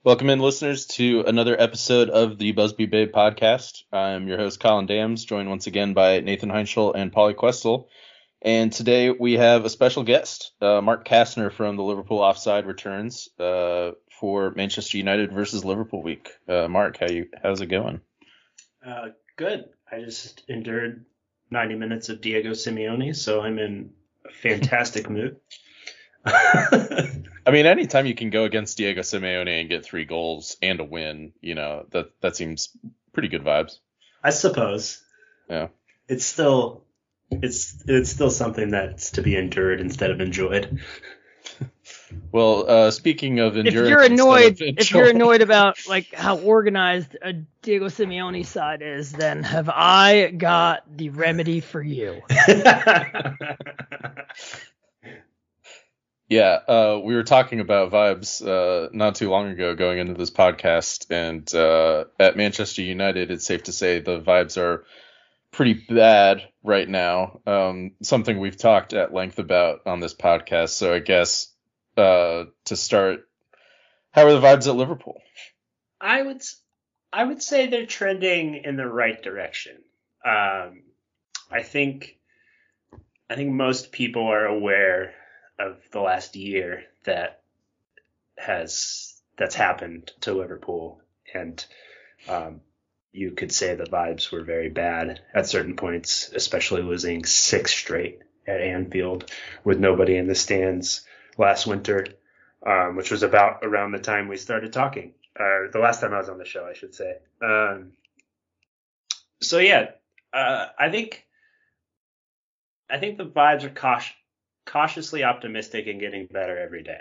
Welcome in, listeners, to another episode of the Busby Babe podcast. I'm your host, Colin Dams, joined once again by Nathan Heinschel and Polly Questel. And today we have a special guest, Mark Kastner from the Liverpool Offside returns for Manchester United versus Liverpool week. Mark, how's it going? Good. I just endured 90 minutes of Diego Simeone, so I'm in a fantastic mood. I mean, anytime you can go against Diego Simeone and get 3 goals and a win, that seems pretty good vibes. I suppose. Yeah. It's still something that's to be endured instead of enjoyed. Well, speaking of endurance, if you're annoyed about like how organized a Diego Simeone side is, then have I got the remedy for you. Yeah, we were talking about vibes not too long ago going into this podcast, and at Manchester United, it's safe to say the vibes are pretty bad right now. Something we've talked at length about on this podcast. So I guess to start, how are the vibes at Liverpool? I would say they're trending in the right direction. I think most people are aware of the last year that's happened to Liverpool, and you could say the vibes were very bad at certain points, especially losing 6 straight at Anfield with nobody in the stands last winter, which was about around the time we started talking, or the last time I was on the show, I should say. I think the vibes are cautiously optimistic and getting better every day.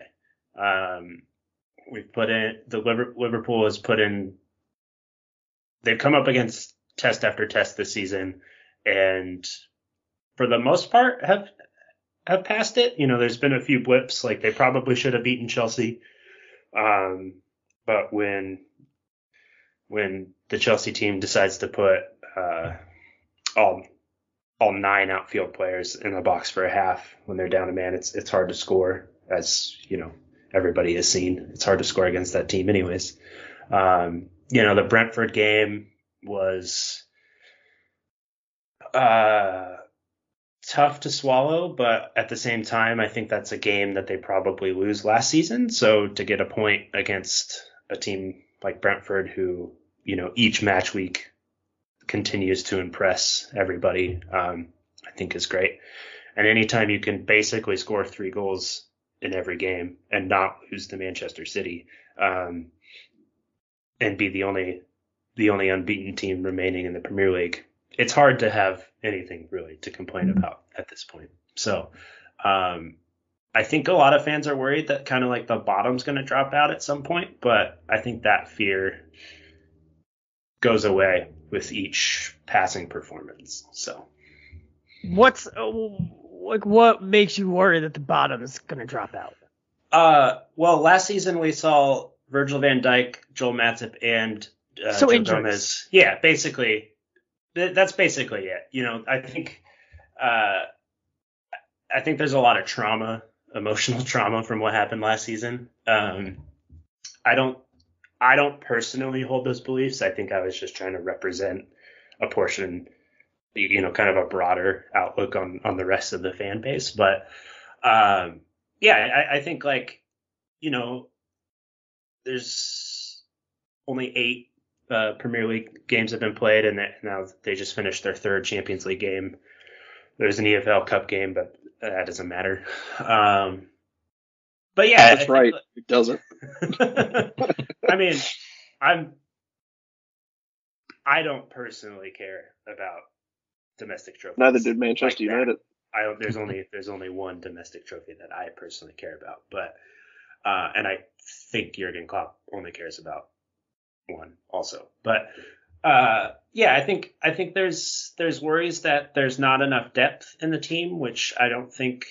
Liverpool has put in. They've come up against test after test this season, and for the most part have passed it. There's been a few blips, like they probably should have beaten Chelsea, but when the Chelsea team decides to put all 9 outfield players in the box for a half when they're down a man, it's hard to score, as everybody has seen. It's hard to score against that team anyways. The Brentford game was tough to swallow, but at the same time, I think that's a game that they probably lose last season. So to get a point against a team like Brentford, who, each match week continues to impress everybody, I think is great. And anytime you can basically score 3 goals in every game and not lose to Manchester City, and be the only unbeaten team remaining in the Premier League, it's hard to have anything really to complain about at this point. So I think a lot of fans are worried that kind of like the bottom's going to drop out at some point, but I think that fear goes away with each passing performance. So what makes you worry that the bottom's going to drop out? Well, last season we saw Virgil van Dijk, Joel Matip, and Joe Gomez. Yeah, basically, that's basically it. I think there's a lot of emotional trauma from what happened last season. I don't personally hold those beliefs. I think I was just trying to represent a portion, kind of a broader outlook on the rest of the fan base. But I think there's only 8 Premier League games have been played, and now they just finished their 3rd Champions League game. There's an EFL Cup game, but that doesn't matter. But yeah, that's right. It doesn't. I mean, I don't personally care about domestic trophies. Neither did Manchester United. There's only one domestic trophy that I personally care about, but and I think Jurgen Klopp only cares about one also. But I think there's worries that there's not enough depth in the team, which I don't think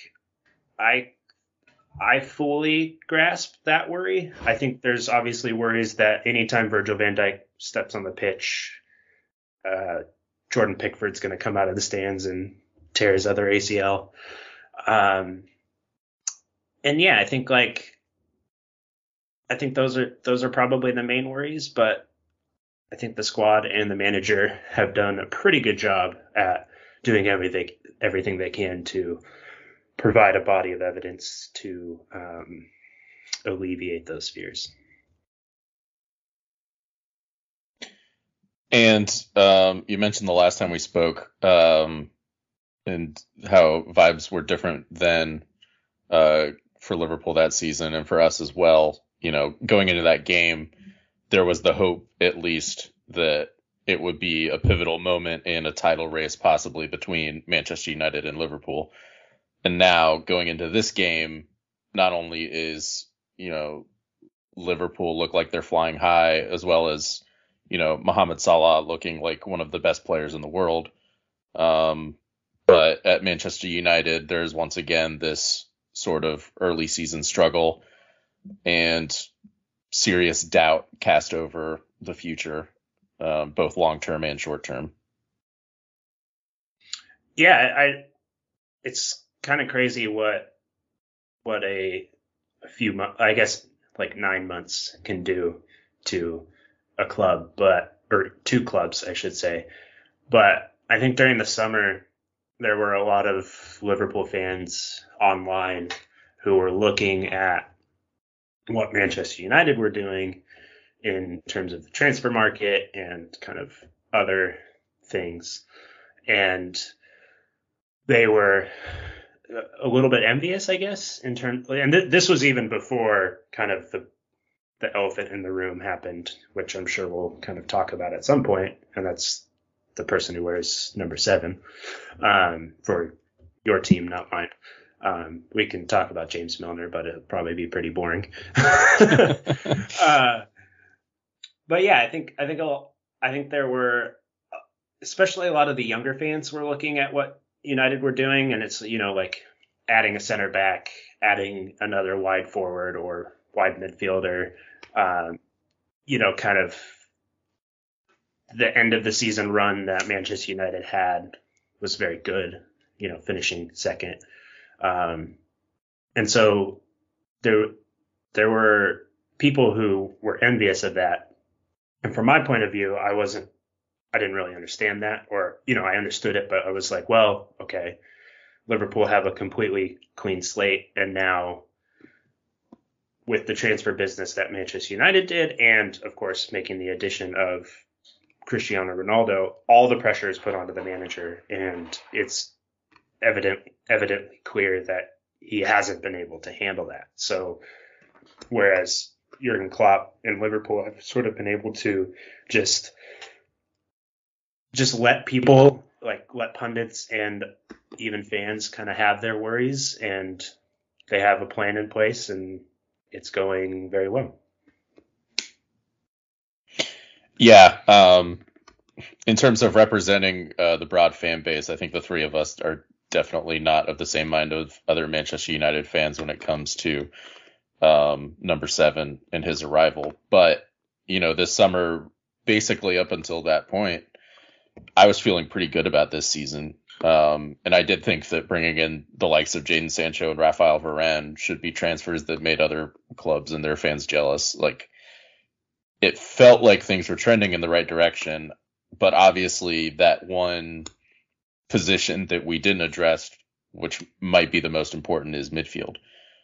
I fully grasp that worry. I think there's obviously worries that anytime Virgil van Dijk steps on the pitch, Jordan Pickford's going to come out of the stands and tear his other ACL. And yeah, I think I think those are probably the main worries, but I think the squad and the manager have done a pretty good job at doing everything they can to provide a body of evidence to alleviate those fears. And you mentioned the last time we spoke and how vibes were different than for Liverpool that season and for us as well. Going into that game, there was the hope, at least, that it would be a pivotal moment in a title race, possibly between Manchester United and Liverpool. And now going into this game, not only is, Liverpool look like they're flying high, as well as, Mohamed Salah looking like one of the best players in the world. But at Manchester United, there's once again this sort of early season struggle and serious doubt cast over the future, both long term and short term. Yeah, it's kind of crazy what a few months, I guess like 9 months can do to a club, or two clubs, I should say. But I think during the summer, there were a lot of Liverpool fans online who were looking at what Manchester United were doing in terms of the transfer market and kind of other things. And they were a little bit envious, I guess, and this was even before kind of the elephant in the room happened, which I'm sure we'll kind of talk about at some point, and that's the person who wears number 7 for your team, not mine. We can talk about James Milner, but it'll probably be pretty boring. But yeah, I think there were, especially a lot of the younger fans were looking at what United were doing, and it's, like adding a center back, adding another wide forward or wide midfielder, kind of the end of the season run that Manchester United had was very good, finishing second. And so there were people who were envious of that. And from my point of view, I didn't really understand that, or, I understood it, but I was like, well, okay, Liverpool have a completely clean slate. And now with the transfer business that Manchester United did, and of course, making the addition of Cristiano Ronaldo, all the pressure is put onto the manager, and it's evidently clear that he hasn't been able to handle that. So whereas Jurgen Klopp and Liverpool have sort of been able to just let people, let pundits and even fans kind of have their worries, and they have a plan in place, and it's going very well. Yeah. In terms of representing the broad fan base, I think the three of us are definitely not of the same mind of other Manchester United fans when it comes to number 7 and his arrival. But, this summer, basically up until that point, I was feeling pretty good about this season. And I did think that bringing in the likes of Jadon Sancho and Rafael Varane should be transfers that made other clubs and their fans jealous. It felt like things were trending in the right direction, but obviously that one position that we didn't address, which might be the most important, is midfield.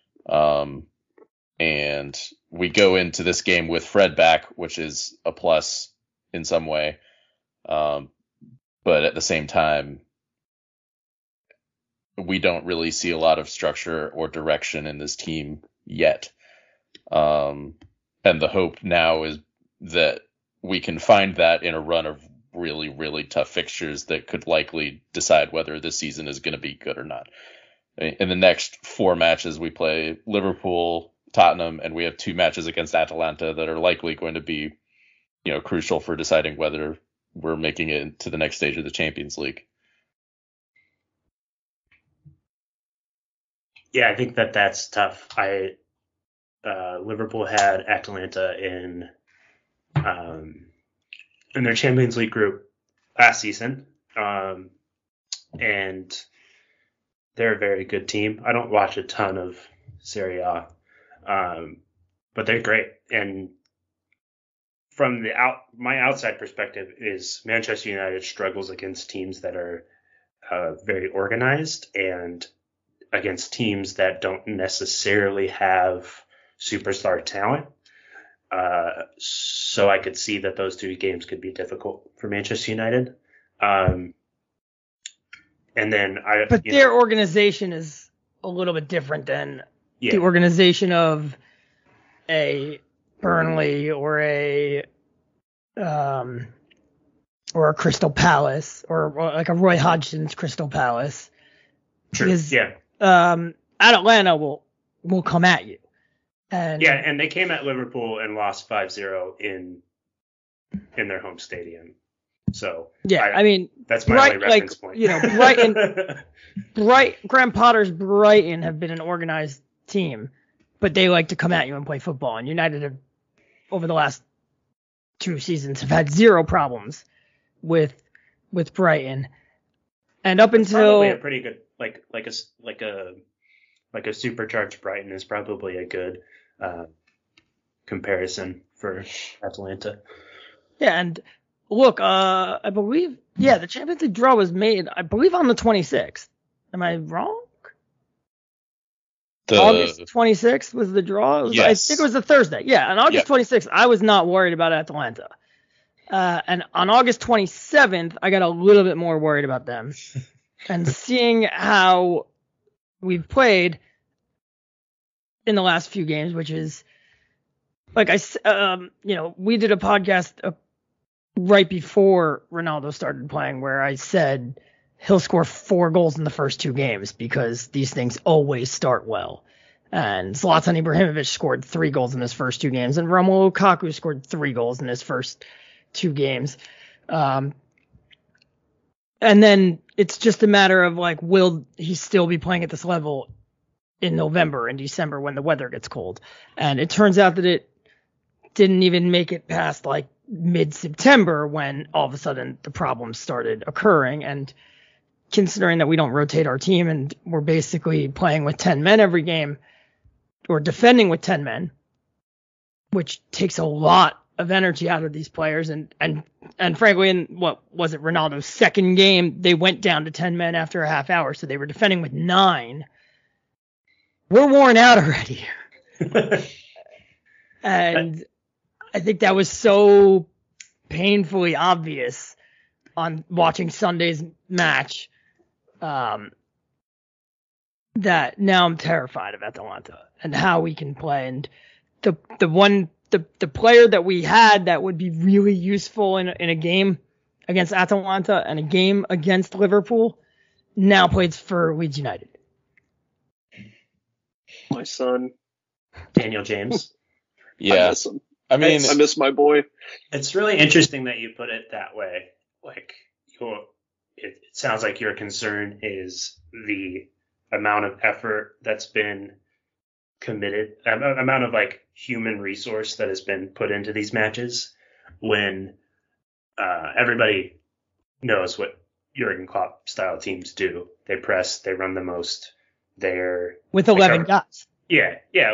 And we go into this game with Fred back, which is a plus in some way. But at the same time, we don't really see a lot of structure or direction in this team yet. And the hope now is that we can find that in a run of really, really tough fixtures that could likely decide whether this season is going to be good or not. In the next 4 matches, we play Liverpool, Tottenham, and we have 2 matches against Atalanta that are likely going to be, crucial for deciding whether we're making it to the next stage of the Champions League. Yeah, I think that's tough. Liverpool had Atalanta in their Champions League group last season, and they're a very good team. I don't watch a ton of Serie A, but they're great. And from my outside perspective is Manchester United struggles against teams that are very organized and against teams that don't necessarily have superstar talent. So I could see that those two games could be difficult for Manchester United. And then their organization is a little bit different than the organization of a Burnley or a Crystal Palace or like a Roy Hodgson's Crystal Palace. True. Because, Atalanta will come at you. And they came at Liverpool and lost 5-0 in their home stadium. So that's my only reference point. Brighton, Graham Potter's Brighton have been an organized team, but they like to come at you and play football. And United have, over the last 2 seasons, have had zero problems with Brighton. And up until probably a pretty good like a supercharged Brighton is probably a good comparison for Atalanta. Yeah, and look, I believe, the Champions League draw was made, I believe, on the 26th. Am I wrong? August 26th was the draw? I think it was a Thursday. Yeah, on August 26th, I was not worried about Atalanta. And on August 27th, I got a little bit more worried about them. And seeing how we've played in the last few games, which is, like we did a podcast right before Ronaldo started playing where I said he'll score 4 goals in the first 2 games because these things always start well. And Zlatan Ibrahimovic scored 3 goals in his first 2 games, and Romelu Lukaku scored 3 goals in his first 2 games. And then it's just a matter of, like, will he still be playing at this level in November and December when the weather gets cold? And it turns out that it didn't even make it past, like, mid-September when all of a sudden the problems started occurring. And considering that we don't rotate our team and we're basically playing with 10 men every game or defending with 10 men, which takes a lot of energy out of these players. And frankly, in what was it, Ronaldo's second game, they went down to 10 men after a half hour. So they were defending with 9. We're worn out already. And I think that was so painfully obvious on watching Sunday's match that now I'm terrified of Atalanta and how we can play. And the player that we had that would be really useful in a game against Atalanta and a game against Liverpool now plays for Leeds United. My son, Daniel James. Yeah. I miss him. I miss my boy. It's really interesting that you put it that way. Like, it sounds like your concern is the amount of effort that's been committed, amount of, like, human resource that has been put into these matches when everybody knows what Jurgen Klopp style teams do. They press, they run the most. They're with 11 guys. Yeah.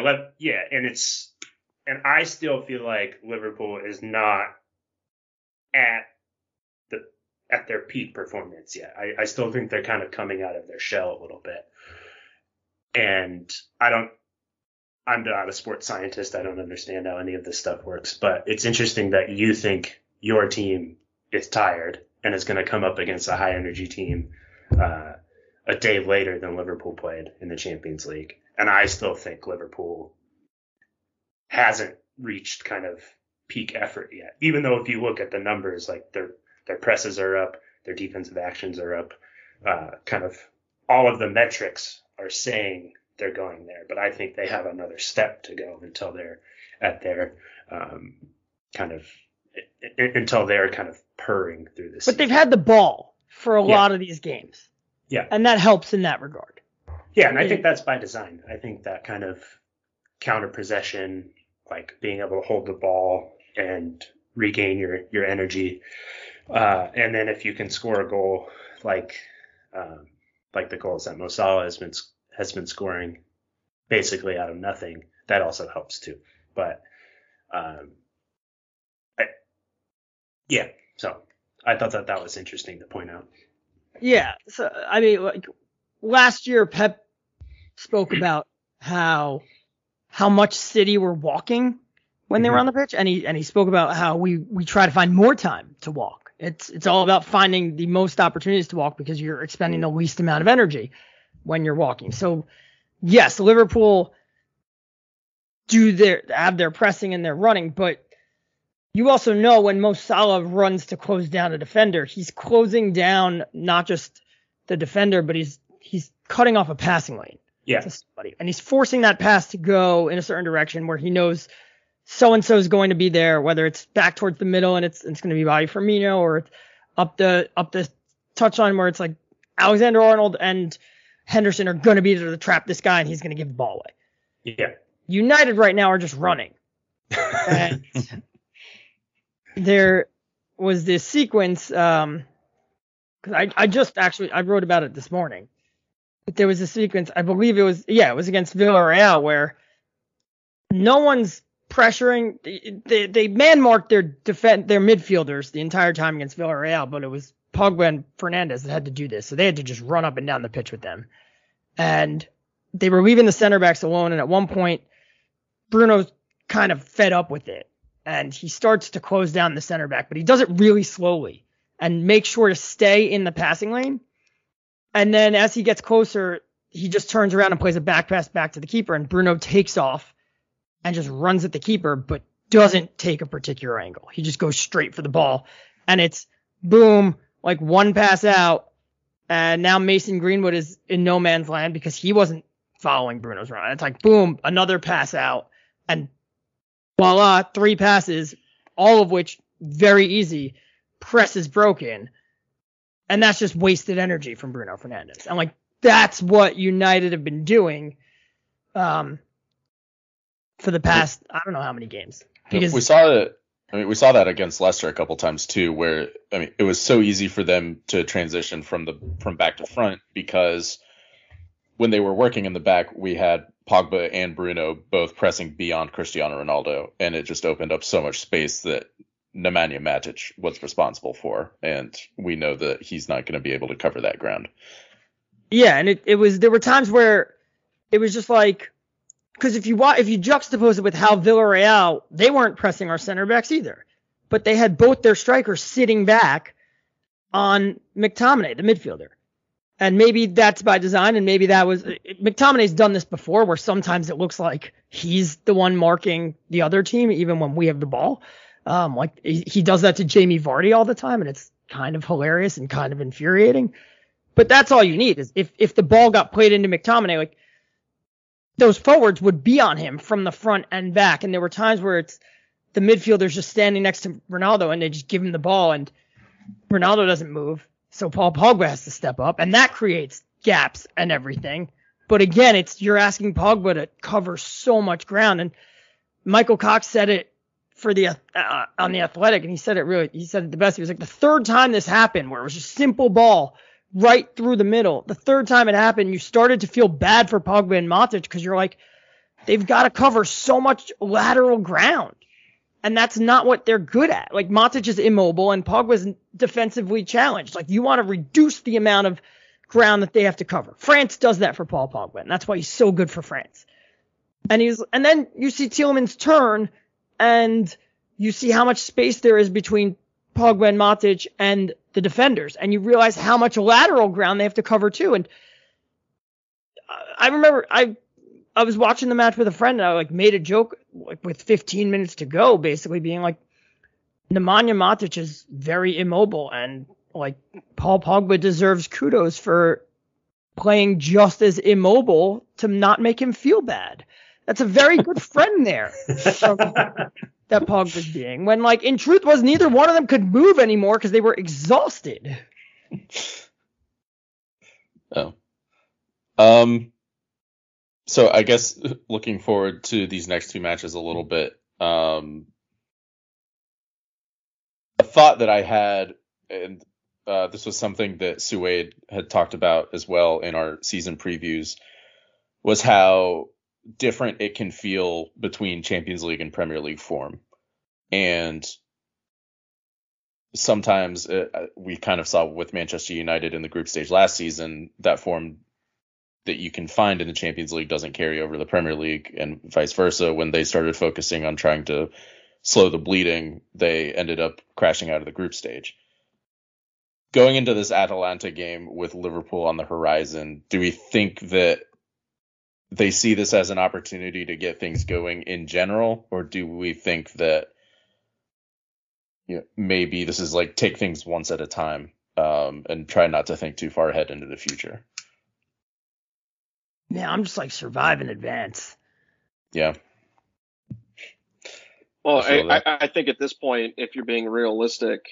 And I still feel like Liverpool is not at their peak performance yet. I still think they're kind of coming out of their shell a little bit. And I'm not a sports scientist. I don't understand how any of this stuff works, but it's interesting that you think your team is tired and is going to come up against a high energy team a day later than Liverpool played in the Champions League. And I still think Liverpool hasn't reached kind of peak effort yet. Even though if you look at the numbers, like their presses are up, their defensive actions are up, kind of all of the metrics are saying they're going there. But I think they have another step to go until they're at their until they're kind of purring through this. But season. They've had the ball for a lot of these games. Yeah. And that helps in that regard. Yeah, and I think that's by design. I think that kind of counter possession, like being able to hold the ball and regain your energy. And then if you can score a goal like the goals that Mo Salah has been scoring basically out of nothing, that also helps too. But so I thought that was interesting to point out. Yeah, so I mean, like last year, Pep spoke about how much City were walking when they were on the pitch, and he spoke about how we try to find more time to walk. It's all about finding the most opportunities to walk because you're expending the least amount of energy when you're walking. So yes, Liverpool have their pressing and their running, but you also know when Mo Salah runs to close down a defender, he's closing down not just the defender, but he's cutting off a passing lane. Yeah. To somebody. And he's forcing that pass to go in a certain direction where he knows so-and-so is going to be there, whether it's back towards the middle and it's going to be by Firmino, or it's up the touchline where it's like Alexander-Arnold and Henderson are going to be there to trap this guy and he's going to give the ball away. Yeah. United right now are just running. And there was this sequence, because I wrote about it this morning. But there was a sequence, I believe it was against Villarreal, where no one's pressuring. They man-marked their midfielders the entire time against Villarreal, but it was Pogba and Fernandes that had to do this. So they had to just run up and down the pitch with them. And they were leaving the center backs alone, and at one point, Bruno's kind of fed up with it. And he starts to close down the center back, but he does it really slowly and makes sure to stay in the passing lane. And then as he gets closer, he just turns around and plays a back pass back to the keeper, and Bruno takes off and just runs at the keeper, but doesn't take a particular angle. He just goes straight for the ball, and it's boom, like one pass out, and now Mason Greenwood is in no man's land because he wasn't following Bruno's run. It's like boom, another pass out, and voila, 3 passes, all of which very easy. Press is broken. And that's just wasted energy from Bruno Fernandes. And like, that's what United have been doing, for the past, I don't know how many games. Because we saw that against Leicester a couple times too, where, I mean, it was so easy for them to transition from back to front because when they were working in the back, we had Pogba and Bruno both pressing beyond Cristiano Ronaldo, and it just opened up so much space that Nemanja Matic was responsible for, and we know that he's not going to be able to cover that ground. Yeah, and there were times where it was just like, because if you juxtapose it with how Villarreal, they weren't pressing our center backs either, but they had both their strikers sitting back on McTominay, the midfielder. And maybe that's by design, and maybe that was McTominay's done this before, where sometimes it looks like he's the one marking the other team, even when we have the ball. Like he does that to Jamie Vardy all the time, and it's kind of hilarious and kind of infuriating. But that's all you need is if the ball got played into McTominay, like those forwards would be on him from the front and back. And there were times where it's the midfielder's just standing next to Ronaldo and they just give him the ball and Ronaldo doesn't move. So Paul Pogba has to step up, and that creates gaps and everything. But again, you're asking Pogba to cover so much ground. And Michael Cox said it for on the Athletic, and he said it the best. He was like, the third time this happened, where it was just simple ball right through the middle. The third time it happened, you started to feel bad for Pogba and Matic because you're like, they've got to cover so much lateral ground. And that's not what they're good at. Like, Matic is immobile and Pogba's defensively challenged. Like, you want to reduce the amount of ground that they have to cover. France does that for Paul Pogba, and that's why he's so good for France. And then you see Tielemans turn, and you see how much space there is between Pogba and Matic and the defenders, and you realize how much lateral ground they have to cover too. And I remember I was watching the match with a friend, and I made a joke with 15 minutes to go, basically being like, Nemanja Matic is very immobile, and Paul Pogba deserves kudos for playing just as immobile to not make him feel bad. That's a very good friend there that Pogba's being. When in truth was neither one of them could move anymore because they were exhausted. Oh. So I guess looking forward to these next two matches a little bit, a thought that I had, and this was something that Suede had talked about as well in our season previews, was how different it can feel between Champions League and Premier League form. And sometimes we kind of saw with Manchester United in the group stage last season, that form that you can find in the Champions League doesn't carry over the Premier League, and vice versa. When they started focusing on trying to slow the bleeding, they ended up crashing out of the group stage. Going into this Atalanta game with Liverpool on the horizon, do we think that they see this as an opportunity to get things going in general, or do we think that maybe this is like take things once at a time and try not to think too far ahead into the future? Yeah, I'm just like survive in advance. Yeah. Well, I think at this point, if you're being realistic,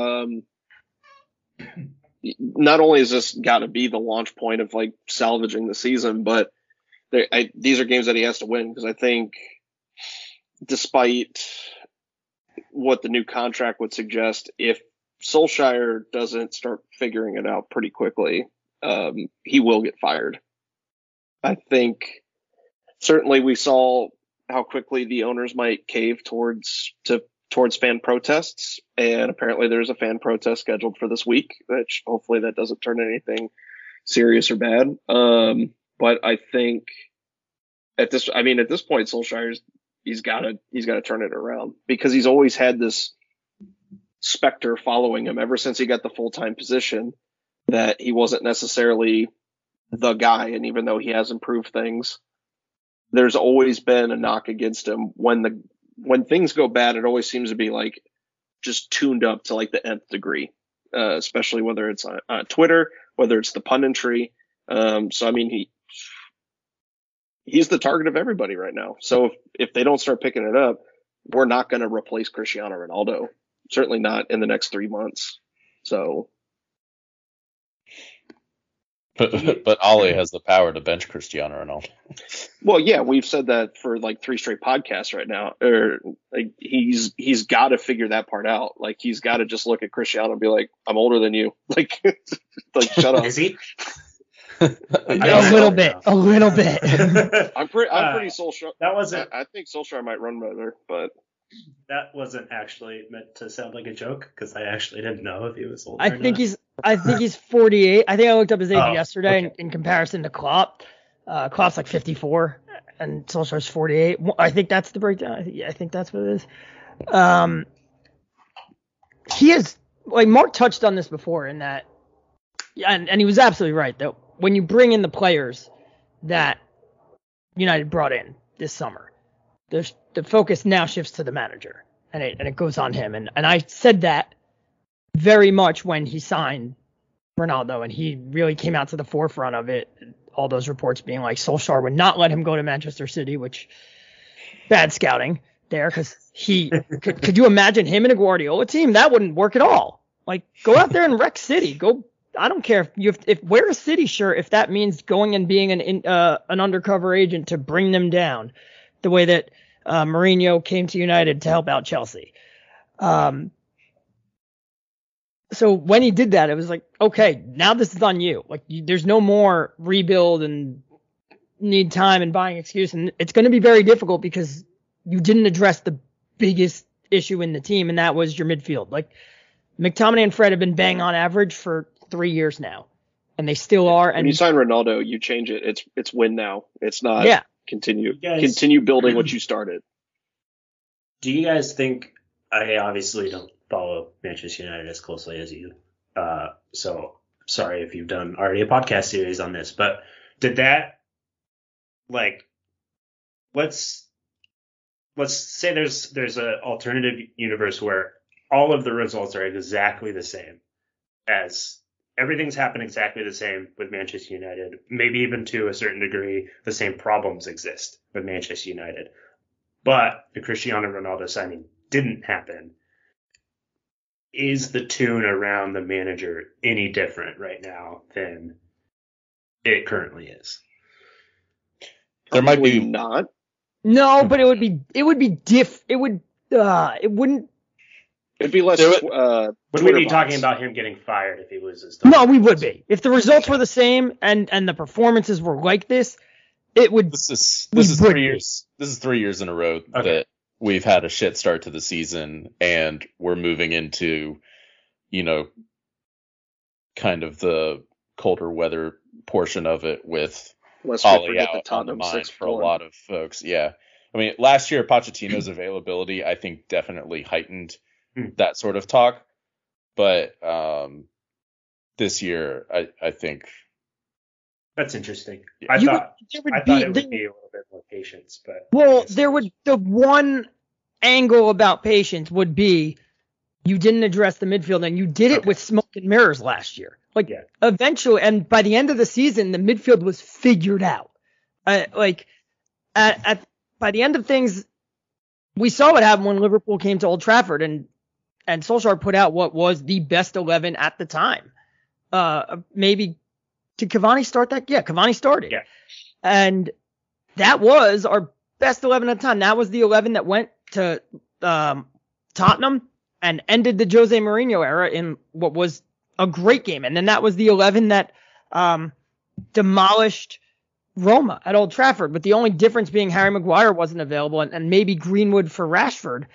not only has this got to be the launch point of like salvaging the season, but these are games that he has to win, because I think despite what the new contract would suggest, if Solskjaer doesn't start figuring it out pretty quickly, he will get fired. I think certainly we saw how quickly the owners might cave towards fan protests, and apparently there's a fan protest scheduled for this week, which hopefully that doesn't turn anything serious or bad. But I think at this point, Solskjaer's he's got to turn it around, because he's always had this specter following him ever since he got the full-time position, that he wasn't necessarily the guy. And even though he has improved things, there's always been a knock against him. When things go bad, it always seems to be like just tuned up to like the nth degree, especially whether it's on Twitter, whether it's the punditry. So I mean, he's the target of everybody right now. So if they don't start picking it up, we're not going to replace Cristiano Ronaldo. Certainly not in the next 3 months. So. But Ollie has the power to bench Cristiano Ronaldo. Well, yeah, we've said that for like 3 straight podcasts right now. Or like he's got to figure that part out. Like he's got to just look at Cristiano and be like, "I'm older than you." Like shut up. Is he? A little bit. I'm pretty Solskjaer. That wasn't. I think Solskjaer might run better, but that wasn't actually meant to sound like a joke, because I actually didn't know if he was older. I think he's 48. I think I looked up his age yesterday in comparison to Klopp. Klopp's like 54, and Solskjaer's 48. I think that's the breakdown. I think that's what it is. He is, like Mark touched on this before, in that, and he was absolutely right, that when you bring in the players that United brought in this summer, the focus now shifts to the manager, and it goes on him. And I said that very much when he signed Ronaldo, and he really came out to the forefront of it. All those reports being like Solskjaer would not let him go to Manchester City, which bad scouting there, because he could you imagine him in a Guardiola team? That wouldn't work at all. Like, go out there and wreck City. Go. I don't care if wear a City shirt if that means going and being an undercover agent to bring them down, the way that Mourinho came to United to help out Chelsea. So when he did that, it was like, okay, now this is on you. Like, there's no more rebuild and need time and buying excuse. And it's going to be very difficult because you didn't address the biggest issue in the team, and that was your midfield. Like, McTominay and Fred have been bang on average for 3 years now, and they still are. And when you sign Ronaldo, you change it. It's win now. It's not continue building what you started. Do you guys think, I obviously don't follow Manchester United as closely as you, so sorry if you've done already a podcast series on this, but did that, like, let's say there's an alternative universe where all of the results are exactly the same, as everything's happened exactly the same with Manchester United, maybe even to a certain degree the same problems exist with Manchester United, but the Cristiano Ronaldo signing didn't happen. Is the tune around the manager any different right now than it currently is? There might be not. No, but it would be it wouldn't. It'd be less. Would we be talking about him getting fired if he was his? No, we would be. If the results were the same and the performances were like this, it would. This is 3 years. This is 3 years in a row that we've had a shit start to the season, and we're moving into, kind of the colder weather portion of it with Ollie out on the mind for a lot of folks. Yeah. I mean, last year, Pochettino's availability, I think, definitely heightened that sort of talk. But this year, I think. That's interesting. I thought it would be a little bit more patience. But the one angle about patience would be you didn't address the midfield, and you did it with smoke and mirrors last year. Eventually, and by the end of the season, the midfield was figured out. By the end of things, we saw what happened when Liverpool came to Old Trafford, and Solskjaer put out what was the best 11 at the time. Maybe did Cavani start that? Yeah, Cavani started. Yeah. And that was our best 11 at the time. That was the 11 that went to Tottenham and ended the Jose Mourinho era in what was a great game. And then that was the 11 that demolished Roma at Old Trafford, with the only difference being Harry Maguire wasn't available and maybe Greenwood for Rashford.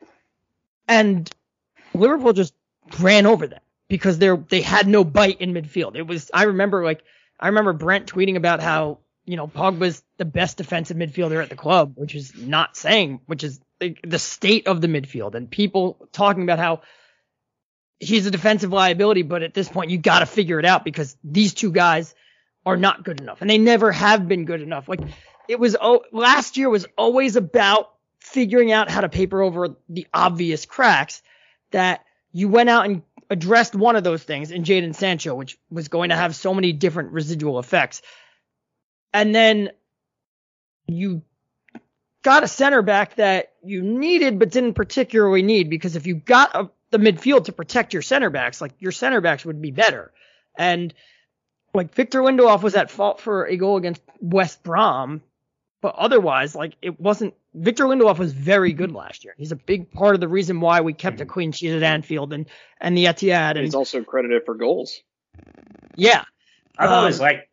And Liverpool just ran over them because they had no bite in midfield. It was, I remember Brent tweeting about how, Pogba's the best defensive midfielder at the club, which is the state of the midfield, and people talking about how he's a defensive liability, but at this point you got to figure it out because these two guys are not good enough, and they never have been good enough. Last year was always about figuring out how to paper over the obvious cracks. That you went out and addressed one of those things in Jadon Sancho, which was going to have so many different residual effects. And then you got a center back that you needed but didn't particularly need, because if you got the midfield to protect your center backs, your center backs would be better. And Victor Lindelof was at fault for a goal against West Brom, but otherwise, it wasn't. Victor Lindelof was very good last year. He's a big part of the reason why we kept a clean sheet at Anfield and the Etihad. And he's also credited for goals. Yeah, I've always liked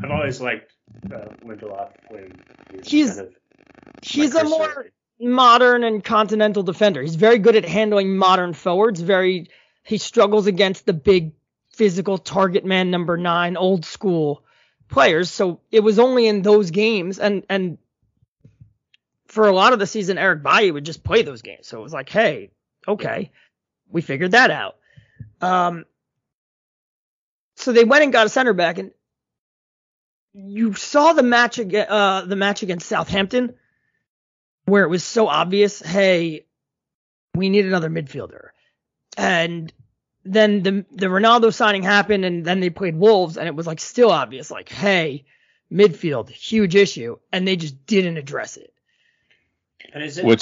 Lindelof when he's a more modern and continental defender. He's very good at handling modern forwards. He struggles against the big physical target man number 9 old school players. So it was only in those games, and for a lot of the season, Eric Bailly would just play those games. So it was like, hey, okay, we figured that out. So they went and got a center back, and you saw the match against Southampton, where it was so obvious, hey, we need another midfielder. And then the Ronaldo signing happened, and then they played Wolves, and it was still obvious, hey, midfield, huge issue, and they just didn't address it. And is it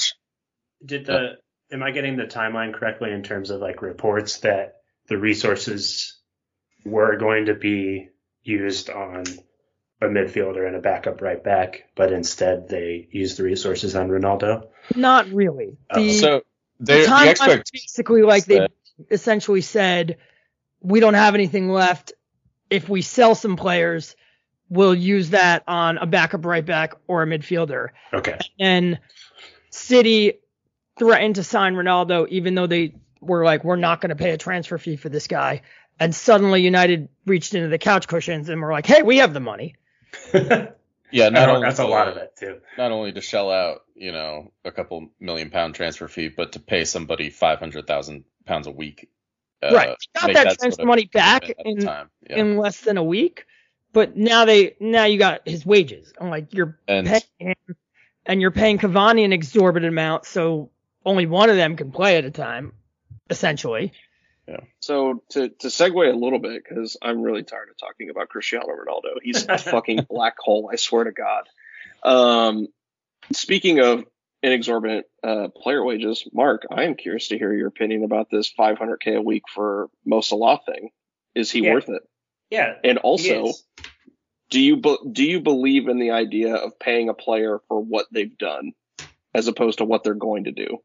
am I getting the timeline correctly in terms of reports that the resources were going to be used on a midfielder and a backup right back, but instead they used the resources on Ronaldo? Not really. The timeline basically they essentially said, we don't have anything left. If we sell some players, we'll use that on a backup right back or a midfielder. Okay. And City threatened to sign Ronaldo, even though they were we're not going to pay a transfer fee for this guy. And suddenly United reached into the couch cushions and were like, hey, we have the money. Yeah, that's a lot of it too. Not only to shell out, a couple £1 million transfer fee, but to pay somebody £500,000 a week. Right. Got that transfer money back in less than a week. But now you got his wages. I'm you're paying him, and you're paying Cavani an exorbitant amount, so only one of them can play at a time, essentially. Yeah. So to segue a little bit, because I'm really tired of talking about Cristiano Ronaldo. He's a fucking black hole, I swear to God. Speaking of inexorbitant player wages, Mark, I am curious to hear your opinion about this $500K a week for Mo Salah thing. Is he worth it? Yeah. And also, do you believe in the idea of paying a player for what they've done as opposed to what they're going to do?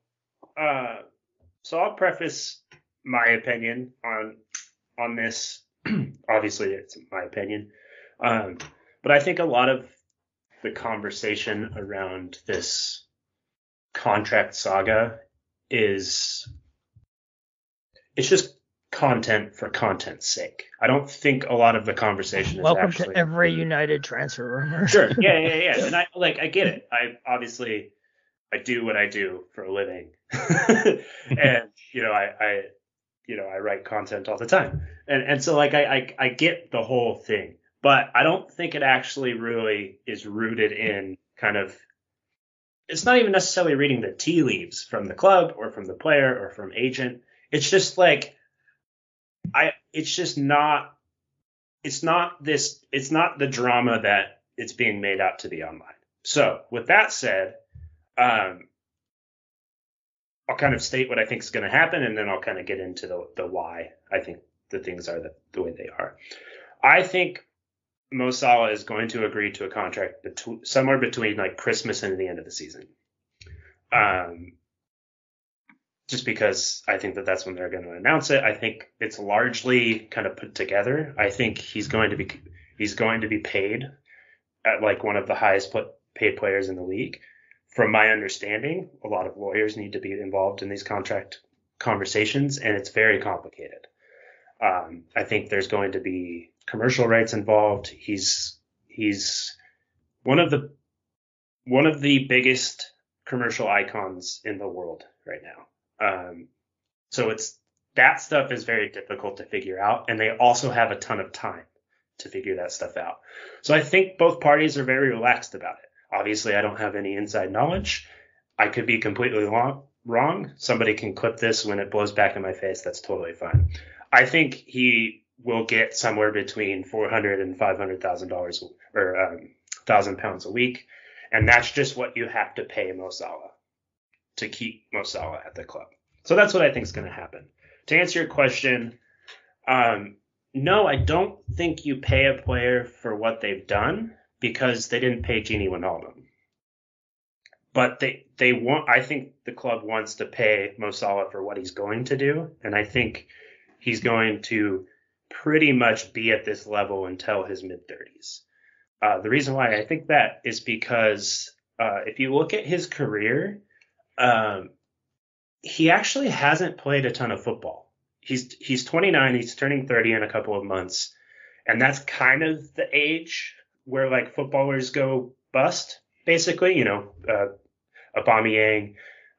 So I'll preface my opinion on this. Obviously, it's my opinion. But I think a lot of the conversation around this contract saga is it's just content for content's sake. I don't think a lot of the conversation is welcome actually to every United transfer rumor. Sure. Yeah. And I get it. I do what I do for a living. And I write content all the time. And so I get the whole thing, but I don't think it actually really is rooted in kind of, it's not even necessarily reading the tea leaves from the club or from the player or from agent. It's just like, it's not the drama that it's being made out to be online. So with that said, I'll kind of state what I think is going to happen, and then I'll kind of get into the why I think the things are the way they are. I think Mo Salah is going to agree to a contract somewhere between like Christmas and the end of the season. Just because I think that's when they're going to announce it. I think it's largely kind of put together. I think he's going to be paid at like one of the highest paid players in the league. From my understanding, a lot of lawyers need to be involved in these contract conversations, and it's very complicated. I think there's going to be commercial rights involved. He's one of the biggest commercial icons in the world right now. So that stuff is very difficult to figure out, and they also have a ton of time to figure that stuff out. So I think both parties are very relaxed about it. Obviously, I don't have any inside knowledge. I could be completely wrong. Somebody can clip this when it blows back in my face. That's totally fine. I think he will get somewhere between $400,000 and $500,000 or £1,000 a week, and that's just what you have to pay Mo Salah to keep Mo Salah at the club. So that's what I think is going to happen. To answer your question, no, I don't think you pay a player for what they've done, because they didn't pay Gini Wijnaldum. But I think the club wants to pay Mo Salah for what he's going to do, and I think he's going to pretty much be at this level until his mid-30s. The reason why I think that is because if you look at his career, he actually hasn't played a ton of football. He's 29, he's turning 30 in a couple of months, and that's kind of the age where like footballers go bust, basically, Aubameyang,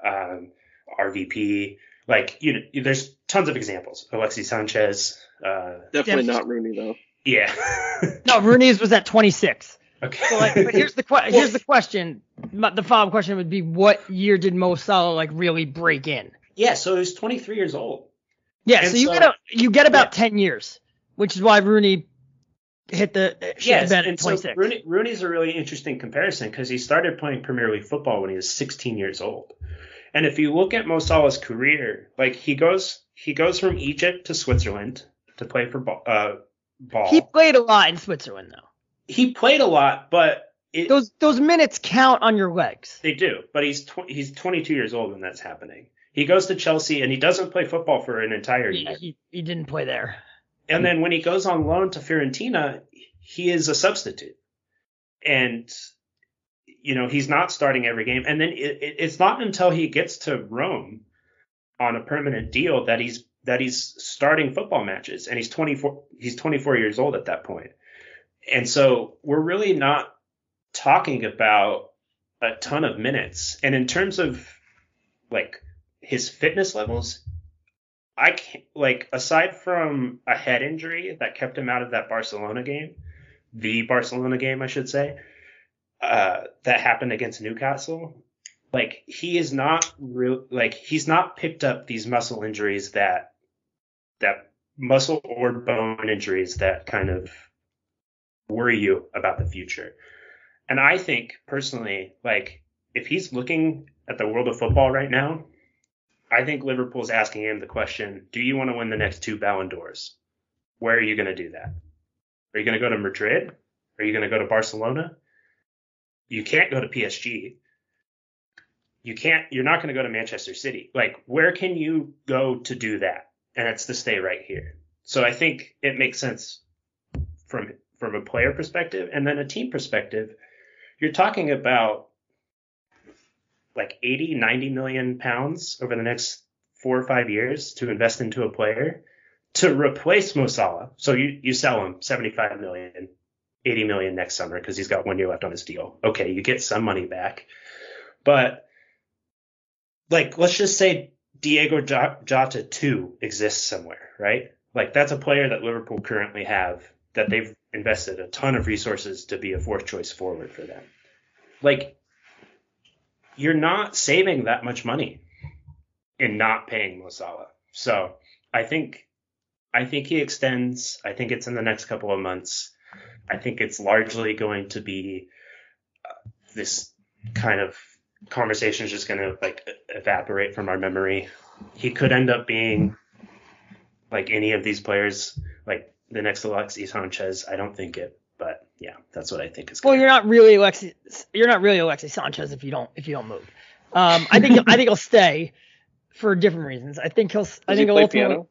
RVP, there's tons of examples. Alexis Sanchez. Definitely not Rooney though. Yeah. No, Rooney's was at 26. Okay. So but here's the question. The follow-up question would be, what year did Mo Salah really break in? Yeah, so he was 23 years old. Yeah, and so you get about 10 years, which is why Rooney hit the bed at 26. So Rooney's a really interesting comparison because he started playing Premier League football when he was 16 years old. And if you look at Mo Salah's career, he goes from Egypt to Switzerland to play for ball. He played a lot in Switzerland, though. He played a lot, but those minutes count on your legs. They do, but he's 22 years old when that's happening. He goes to Chelsea and he doesn't play football for an entire year. He didn't play there. And then when he goes on loan to Fiorentina, he is a substitute. And, he's not starting every game. And then it's not until he gets to Rome on a permanent deal that he's starting football matches. And he's 24 years old at that point. And so we're really not talking about a ton of minutes. And in terms of his fitness levels, I can't, aside from a head injury that kept him out of that Barcelona game, the Barcelona game, I should say, that happened against Newcastle, he is not he's not picked up these muscle injuries that muscle or bone injuries that kind of worry you about the future. And I think personally, if he's looking at the world of football right now, I think Liverpool's asking him the question, do you want to win the next 2 Ballon d'Ors? Where are you going to do that? Are you going to go to Madrid? Are you going to go to Barcelona? You can't go to PSG. You're not going to go to Manchester City. Where can you go to do that? And it's to stay right here. So I think it makes sense from a player perspective, and then a team perspective. you're talking about like 80, 90 million pounds over the next 4 or 5 years to invest into a player to replace Mo Salah. So you sell him 75 million, 80 million next summer because he's got 1 year left on his deal. Okay, you get some money back. But like, let's just say Diego Jota 2 exists somewhere, right? Like, that's a player that Liverpool currently have that they've invested a ton of resources to be a fourth choice forward for them. Like, you're not saving that much money in not paying Mo Salah. So I think he extends. I think it's in the next couple of months. I think it's largely going to be this kind of conversation is just going to like evaporate from our memory. He could end up being like any of these players, like the next Alexis Sanchez. I don't think it, but yeah, that's what I think is. Well, you're not really Alexis Sanchez if you don't move. I think he'll stay for different reasons. I think he'll ultimately. Piano?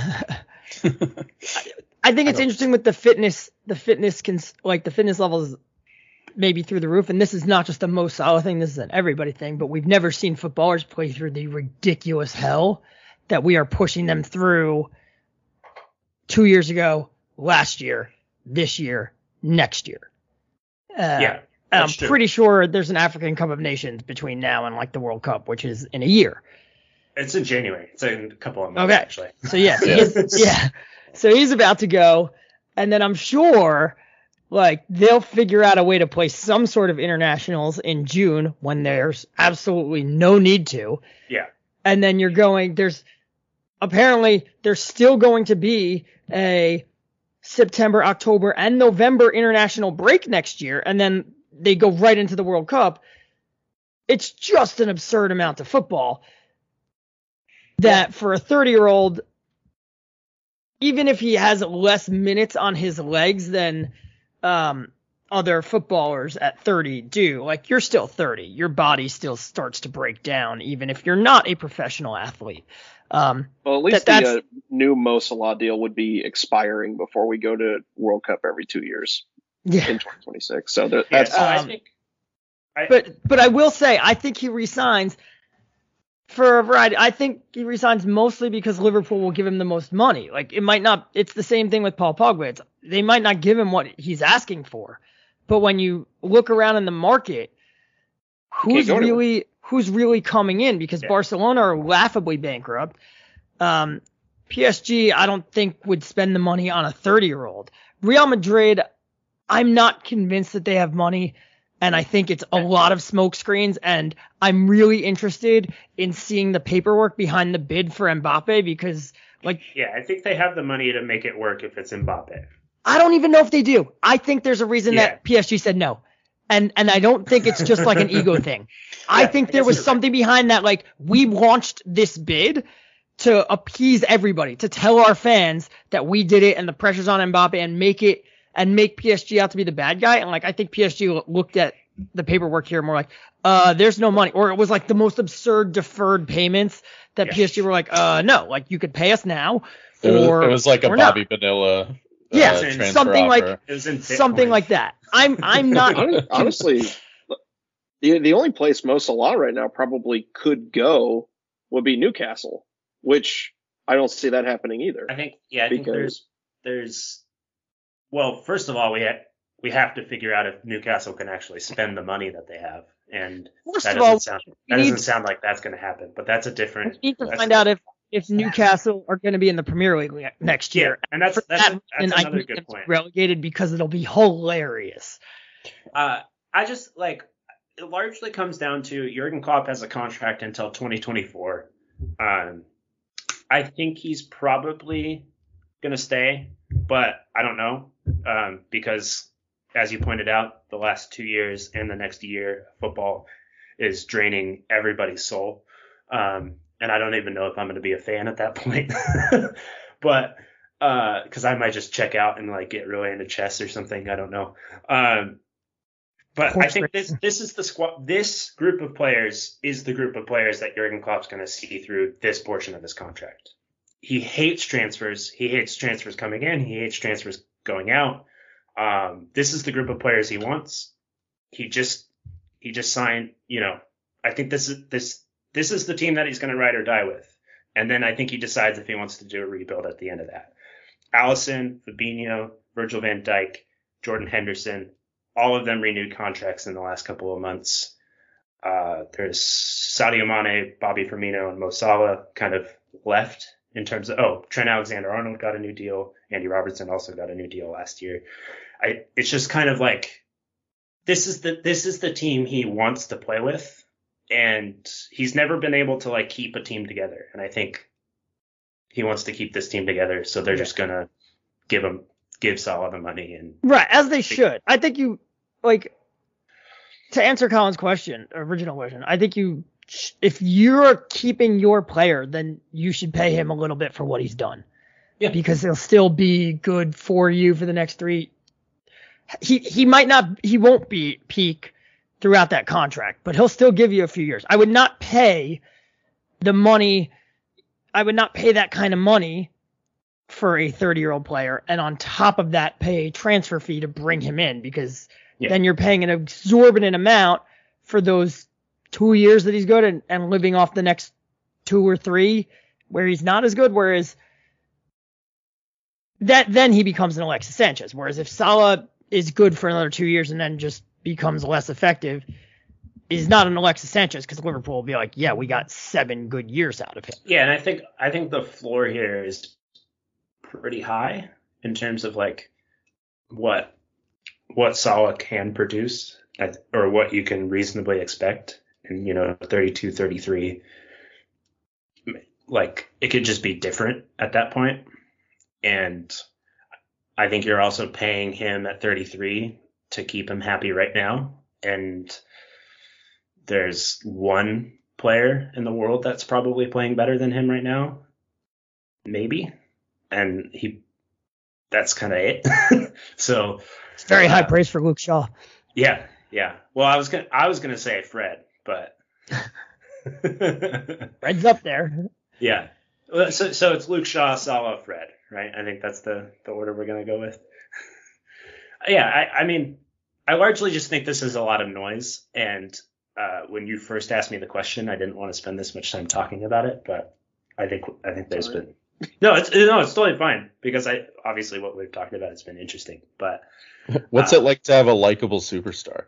I think it's interesting with the fitness levels maybe through the roof. And this is not just a Mo Salah thing. This is an everybody thing, but we've never seen footballers play through the ridiculous hell that we are pushing them through 2 years ago, last year, this year, next year. Yeah. And I'm pretty sure there's an African Cup of Nations between now and like the World Cup, which is in a year. It's in January. It's in a couple of months, actually. So yeah. So he's about to go, and then I'm sure like they'll figure out a way to play some sort of internationals in June when there's absolutely no need to. Yeah. And then there's still going to be a September, October, and November international break next year, and then they go right into the World Cup. It's just an absurd amount of football that for a 30-year-old, even if he has less minutes on his legs than other footballers at 30 do, like you're still 30. Your body still starts to break down, even if you're not a professional athlete. Well, at least the new Mo Salah deal would be expiring before we go to World Cup every 2 years in 2026. So that's. But I will say, I think he resigns for a variety. I think he resigns mostly because Liverpool will give him the most money. Like it might not. It's the same thing with Paul Pogba. They might not give him what he's asking for, but when you look around in the market, who's really coming in? Because Barcelona are laughably bankrupt. PSG, I don't think would spend the money on a 30-year-old. Real Madrid, I'm not convinced that they have money. And I think it's a lot of smoke screens, and I'm really interested in seeing the paperwork behind the bid for Mbappe because, like... Yeah, I think they have the money to make it work if it's Mbappe. I don't even know if they do. I think there's a reason that PSG said no. And I don't think it's just like an ego thing. I think there was something behind that, like, we launched this bid to appease everybody, to tell our fans that we did it and the pressure's on Mbappe and make PSG out to be the bad guy. And like, I think PSG looked at the paperwork here more like, there's no money. Or it was like the most absurd deferred payments that PSG were like, no, like you could pay us now. It was like a Bobby Bonilla. Something like that. I'm not honestly, the only place Mo Salah right now probably could go would be Newcastle, which I don't see that happening either. I think there's well, first of all, we have to figure out if Newcastle can actually spend the money that they have, and that doesn't sound like that's going to happen. But that's a different. We need to find out if Newcastle are going to be in the Premier League next year, and that's another good point. Relegated because it'll be hilarious. I just like it largely comes down to Jurgen Klopp has a contract until 2024. I think he's probably going to stay, but I don't know. Because as you pointed out, the last 2 years and the next year, football is draining everybody's soul. And I don't even know if I'm going to be a fan at that point, but, cause I might just check out and like get really into chess or something. I don't know. But I think this is the squad. This group of players is the group of players that Jurgen Klopp's going to see through this portion of his contract. He hates transfers. He hates transfers coming in. He hates transfers going out. This is the group of players he wants. he just signed, I think this is the team that he's going to ride or die with. And then I think he decides if he wants to do a rebuild at the end of that. Alisson, Fabinho, Virgil van Dijk, Jordan Henderson, all of them renewed contracts in the last couple of months. There's Sadio Mane, Bobby Firmino, and Mo Salah kind of left in terms of, Trent Alexander-Arnold got a new deal. Andy Robertson also got a new deal last year. It's just kind of like, this is the team he wants to play with, and he's never been able to like keep a team together. And I think he wants to keep this team together, so they're just gonna give Salah the money and right, as they should. I think you like to answer Colin's original question. I think if you're keeping your player, then you should pay him a little bit for what he's done. Yeah, because he'll still be good for you for the next 3. He won't be peak throughout that contract, but he'll still give you a few years. I would not pay that kind of money for a 30-year-old player, and on top of that pay a transfer fee to bring him in, because then you're paying an exorbitant amount for those 2 years that he's good and living off the next 2 or 3 where he's not as good, whereas then he becomes an Alexis Sanchez. Whereas if Salah is good for another 2 years and then just becomes less effective, is not an Alexis Sanchez, because Liverpool will be like, yeah, we got 7 good years out of him. Yeah, and I think the floor here is pretty high in terms of like what Salah can produce or what you can reasonably expect. And 32, 33, like it could just be different at that point. And I think you're also paying him at 33 to keep him happy right now. And there's one player in the world that's probably playing better than him right now. Maybe. And that's kind of it. So it's very high praise for Luke Shaw. Yeah. Yeah. Well, I was going to say Fred, but Fred's up there. Yeah. So it's Luke Shaw, Salah, Fred, right? I think that's the order we're going to go with. Yeah, I mean, I largely just think this is a lot of noise. And when you first asked me the question, I didn't want to spend this much time talking about it. But I think there's been it's totally fine, because obviously what we've talked about has been interesting. But what's it like to have a likable superstar?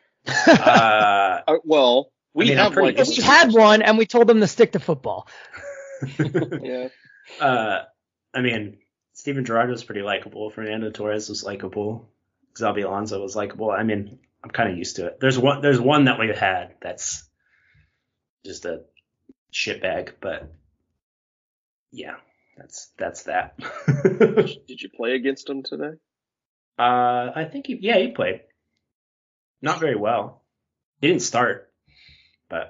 Well, we had one, and we told them to stick to football. Yeah. I mean, Steven Gerrard was pretty likable. Fernando Torres was likable. Xabi Alonso was likable. I mean, I'm kind of used to it. There's one that we've had that's just a shitbag, but yeah, that's that. Did you play against him today? I think he played. Not very well. He didn't start, but.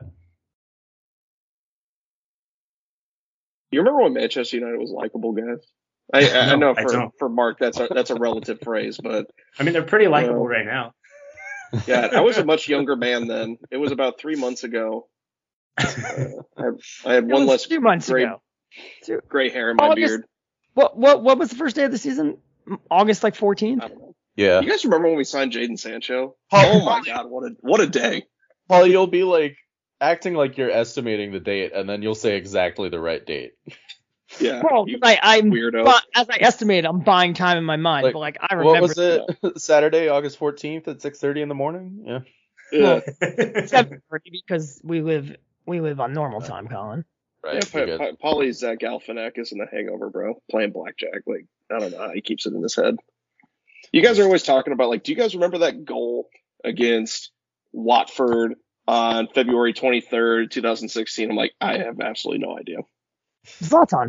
You remember when Manchester United was likable, guys? I know for Mark that's a relative phrase, but I mean they're pretty likable right now. Yeah, I was a much younger man then. It was about 3 months ago. I had one less 2 months ago. Gray hair in my beard. What was the first day of the season? August 14th? I don't know. Yeah. You guys remember when we signed Jadon Sancho? Oh my God, what a day! Paul, you'll be like acting like you're estimating the date, and then you'll say exactly the right date. Yeah. Well, I'm weirdo. As I estimate, I'm buying time in my mind, but like I remember. What was it? Saturday, August 14th at 6:30 in the morning? Yeah. Yeah. 7:30, because we live on normal time, Colin. Right. Yeah, Paulie's Zach Galifianakis in The Hangover, bro, playing blackjack. Like, I don't know how he keeps it in his head. You guys are always talking about, like, do you guys remember that goal against Watford on February 23rd, 2016? I'm like, I have absolutely no idea. Zlatan.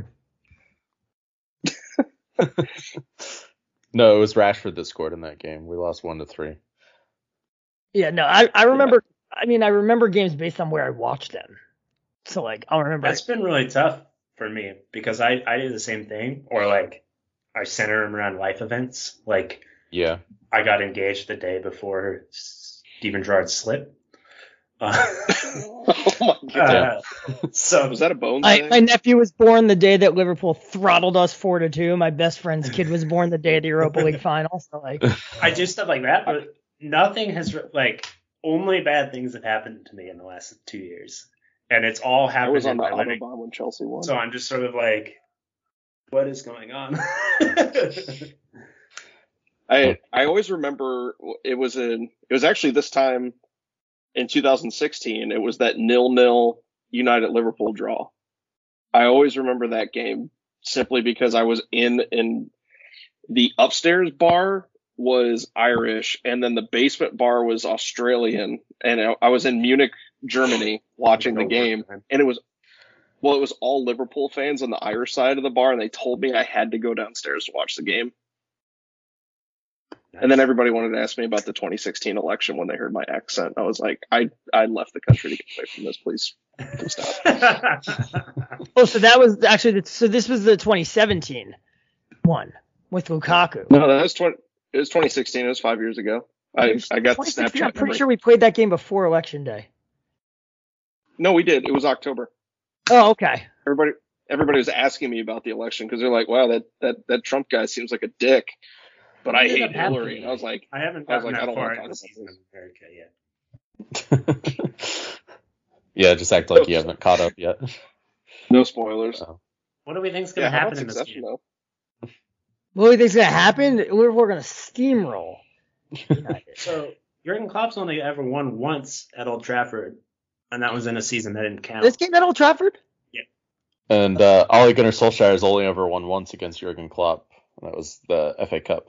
No, it was Rashford that scored in that game. We lost 1-3. Yeah, no, I remember. Yeah. I mean, I remember games based on where I watched them. So like, I'll remember. That's been really tough for me, because I do the same thing, or like I center them around life events. Like, yeah, I got engaged the day before Steven Gerrard's slip. Oh my God. So was that a bone thing? My nephew was born the day that Liverpool throttled us 4-2. My best friend's kid was born the day of the Europa League final. So like, I do stuff like that, but nothing has only bad things have happened to me in the last 2 years, and it's all happened. I was on the winning. Autobahn when Chelsea won. So I'm just sort of like, what is going on? I always remember it was actually this time in 2016. It was that 0-0 United Liverpool draw. I always remember that game simply because I was in the upstairs bar was Irish, and then the basement bar was Australian, and I was in Munich, Germany, watching the game, and it was all Liverpool fans on the Irish side of the bar, and they told me I had to go downstairs to watch the game. Nice. And then everybody wanted to ask me about the 2016 election when they heard my accent. I was like, I left the country to get away from this. Please stop. Oh, so that was actually this was the 2017 one with Lukaku. No, that was 2016. It was 5 years ago. I got the Snapchat. I'm pretty sure we played that game before Election Day. No, we did. It was October. Oh, okay. Everybody was asking me about the election because they're like, "Wow, that Trump guy seems like a dick." But I hate Hillary. And I was like, I haven't gotten that far in the season of America yet. Yeah, just act like you haven't caught up yet. No spoilers. What do we think's going to happen in this game? What do we think's going to happen? We're going to steamroll. So Jurgen Klopp's only ever won once at Old Trafford, and that was in a season that didn't count. This game at Old Trafford? Yeah. And Ole Gunnar Solskjaer has only ever won once against Jurgen Klopp. That was the FA Cup.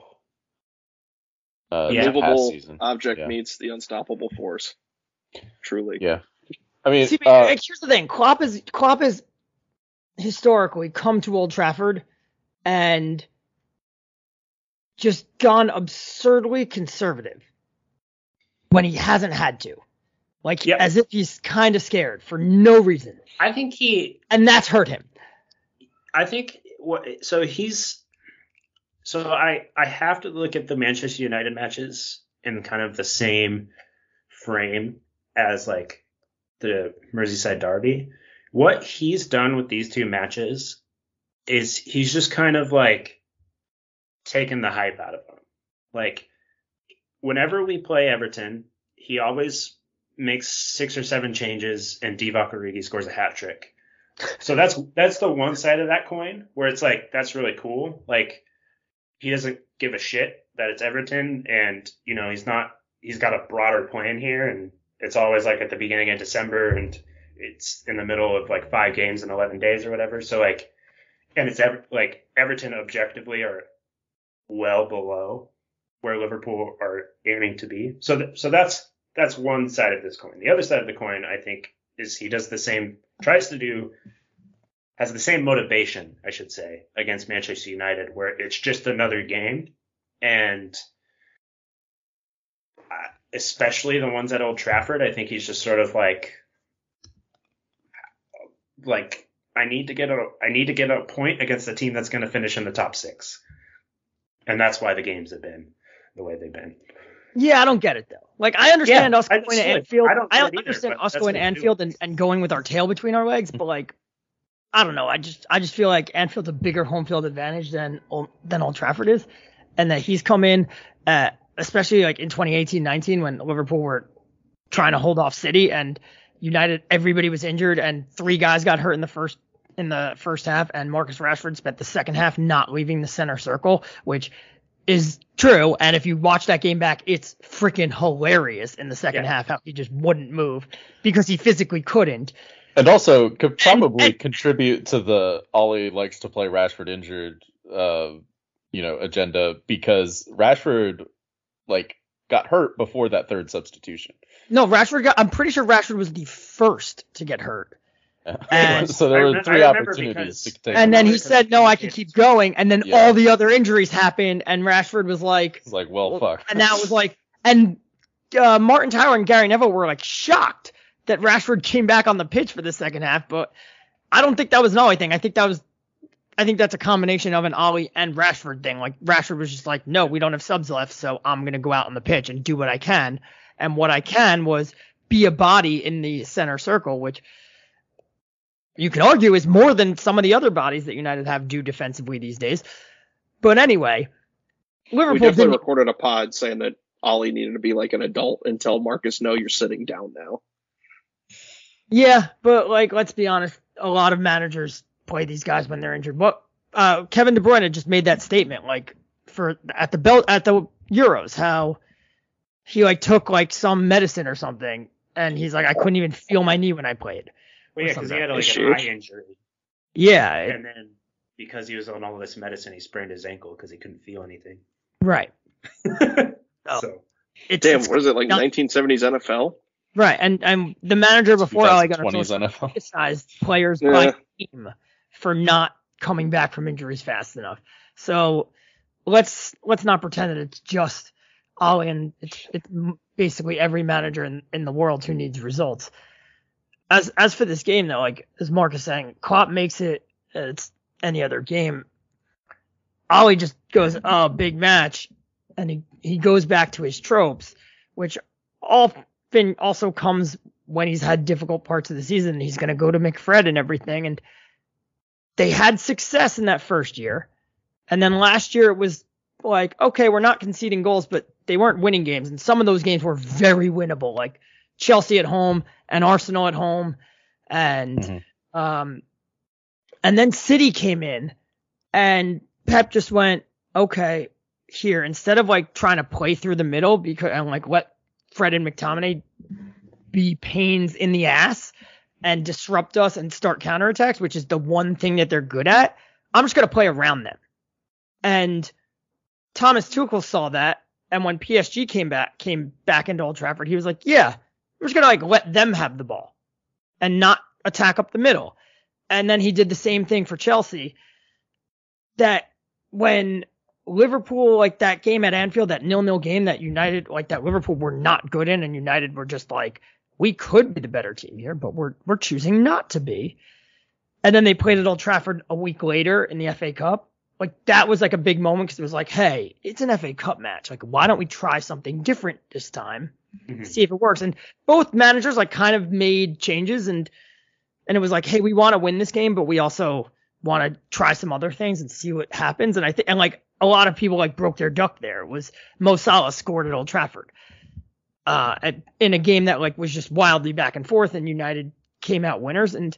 Movable object meets the unstoppable force. Truly. Yeah. I mean, here's the thing. Klopp is historically come to Old Trafford and just gone absurdly conservative when he hasn't had to. As if he's kind of scared for no reason. I think and that's hurt him. I think I have to look at the Manchester United matches in kind of the same frame as the Merseyside derby. What he's done with these two matches is he's just kind of taken the hype out of them. Whenever we play Everton, he always makes 6 or 7 changes and Divock Origi scores a hat trick. So that's the one side of that coin where it's that's really cool. He doesn't give a shit that it's Everton, and he's got a broader plan here, and it's always at the beginning of December, and it's in the middle of 5 games in 11 days or whatever. So and it's Everton objectively are well below where Liverpool are aiming to be. So that's one side of this coin. The other side of the coin, I think, is he does the same, has the same motivation, I should say, against Manchester United, where it's just another game. And especially the ones at Old Trafford, I think he's just sort of I need to get a point against a team that's going to finish in the top 6. And that's why the games have been the way they've been. Yeah, I don't get it though. I understand us going to Anfield. I don't understand us going to Anfield and going with our tail between our legs, but I don't know. I just feel like Anfield's a bigger home field advantage than Old Trafford is, and that he's come in, especially in 2018-19 when Liverpool were trying to hold off City and United. Everybody was injured and 3 guys got hurt in the first half, and Marcus Rashford spent the second half not leaving the center circle, which is true. And if you watch that game back, it's freaking hilarious in the second half how he just wouldn't move because he physically couldn't. And also could probably contribute to the Ollie likes to play Rashford injured, agenda, because Rashford got hurt before that third substitution. No, I'm pretty sure Rashford was the first to get hurt. And so there were 3 opportunities to take. And then he said, "No, I can keep going." And then all the other injuries happened, and Rashford was well, fuck. And now it was and Martin Tyler and Gary Neville were shocked that Rashford came back on the pitch for the second half, but I don't think that was an Ollie thing. I think that's a combination of an Ollie and Rashford thing. Rashford was just no, we don't have subs left, so I'm going to go out on the pitch and do what I can. And what I can was be a body in the center circle, which you could argue is more than some of the other bodies that United have do defensively these days. But anyway, Liverpool we definitely recorded a pod saying that Ollie needed to be like an adult and tell Marcus, no, you're sitting down now. Yeah, but like, let's be honest, a lot of managers play these guys when they're injured. Kevin De Bruyne just made that statement, like at the Euros, how he like took like some medicine or something, and he's like, I couldn't even feel my knee when I played. Well, yeah, because he had like an eye injury. Yeah, and then because he was on all this medicine, he sprained his ankle because he couldn't feel anything. Right. So what is it, like 1970s NFL? Right, and the manager before Ole Gunnar criticized players by team for not coming back from injuries fast enough. So let's not pretend that it's just Ole, and it's basically every manager in the world who needs results. As for this game though, like as Mark is saying, Klopp makes it's any other game. Ole just goes, oh, big match, and he goes back to his tropes, which often also comes when he's had difficult parts of the season. He's going to go to McFred and everything, and they had success in that first year. And then last year it was like, okay, we're not conceding goals, but they weren't winning games. And some of those games were very winnable, like Chelsea at home and Arsenal at home. And, and then City came in and Pep just went, okay, here, instead of like trying to play through the middle and like let Fred and McTominay be pains in the ass and disrupt us and start counterattacks, which is the one thing that they're good at, I'm just going to play around them. And Thomas Tuchel saw that. And when PSG came back into Old Trafford, he was like, yeah, we're just going to like let them have the ball and not attack up the middle. And then he did the same thing for Chelsea. That when Liverpool, like that game at Anfield, that 0-0 game that United, like that Liverpool were not good in, and United were just like, we could be the better team here, but we're choosing not to be. And then they played at Old Trafford a week later in the FA Cup. Like that was like a big moment because it was like, hey, it's an FA Cup match. Like, why don't we try something different this time? See if it works. And both managers like kind of made changes, and it was like, hey, we want to win this game, but we also want to try some other things and see what happens. And I think, and like a lot of people like broke their duck there. It was Mo Salah scored at Old Trafford in a game that like was just wildly back and forth, and United came out winners. And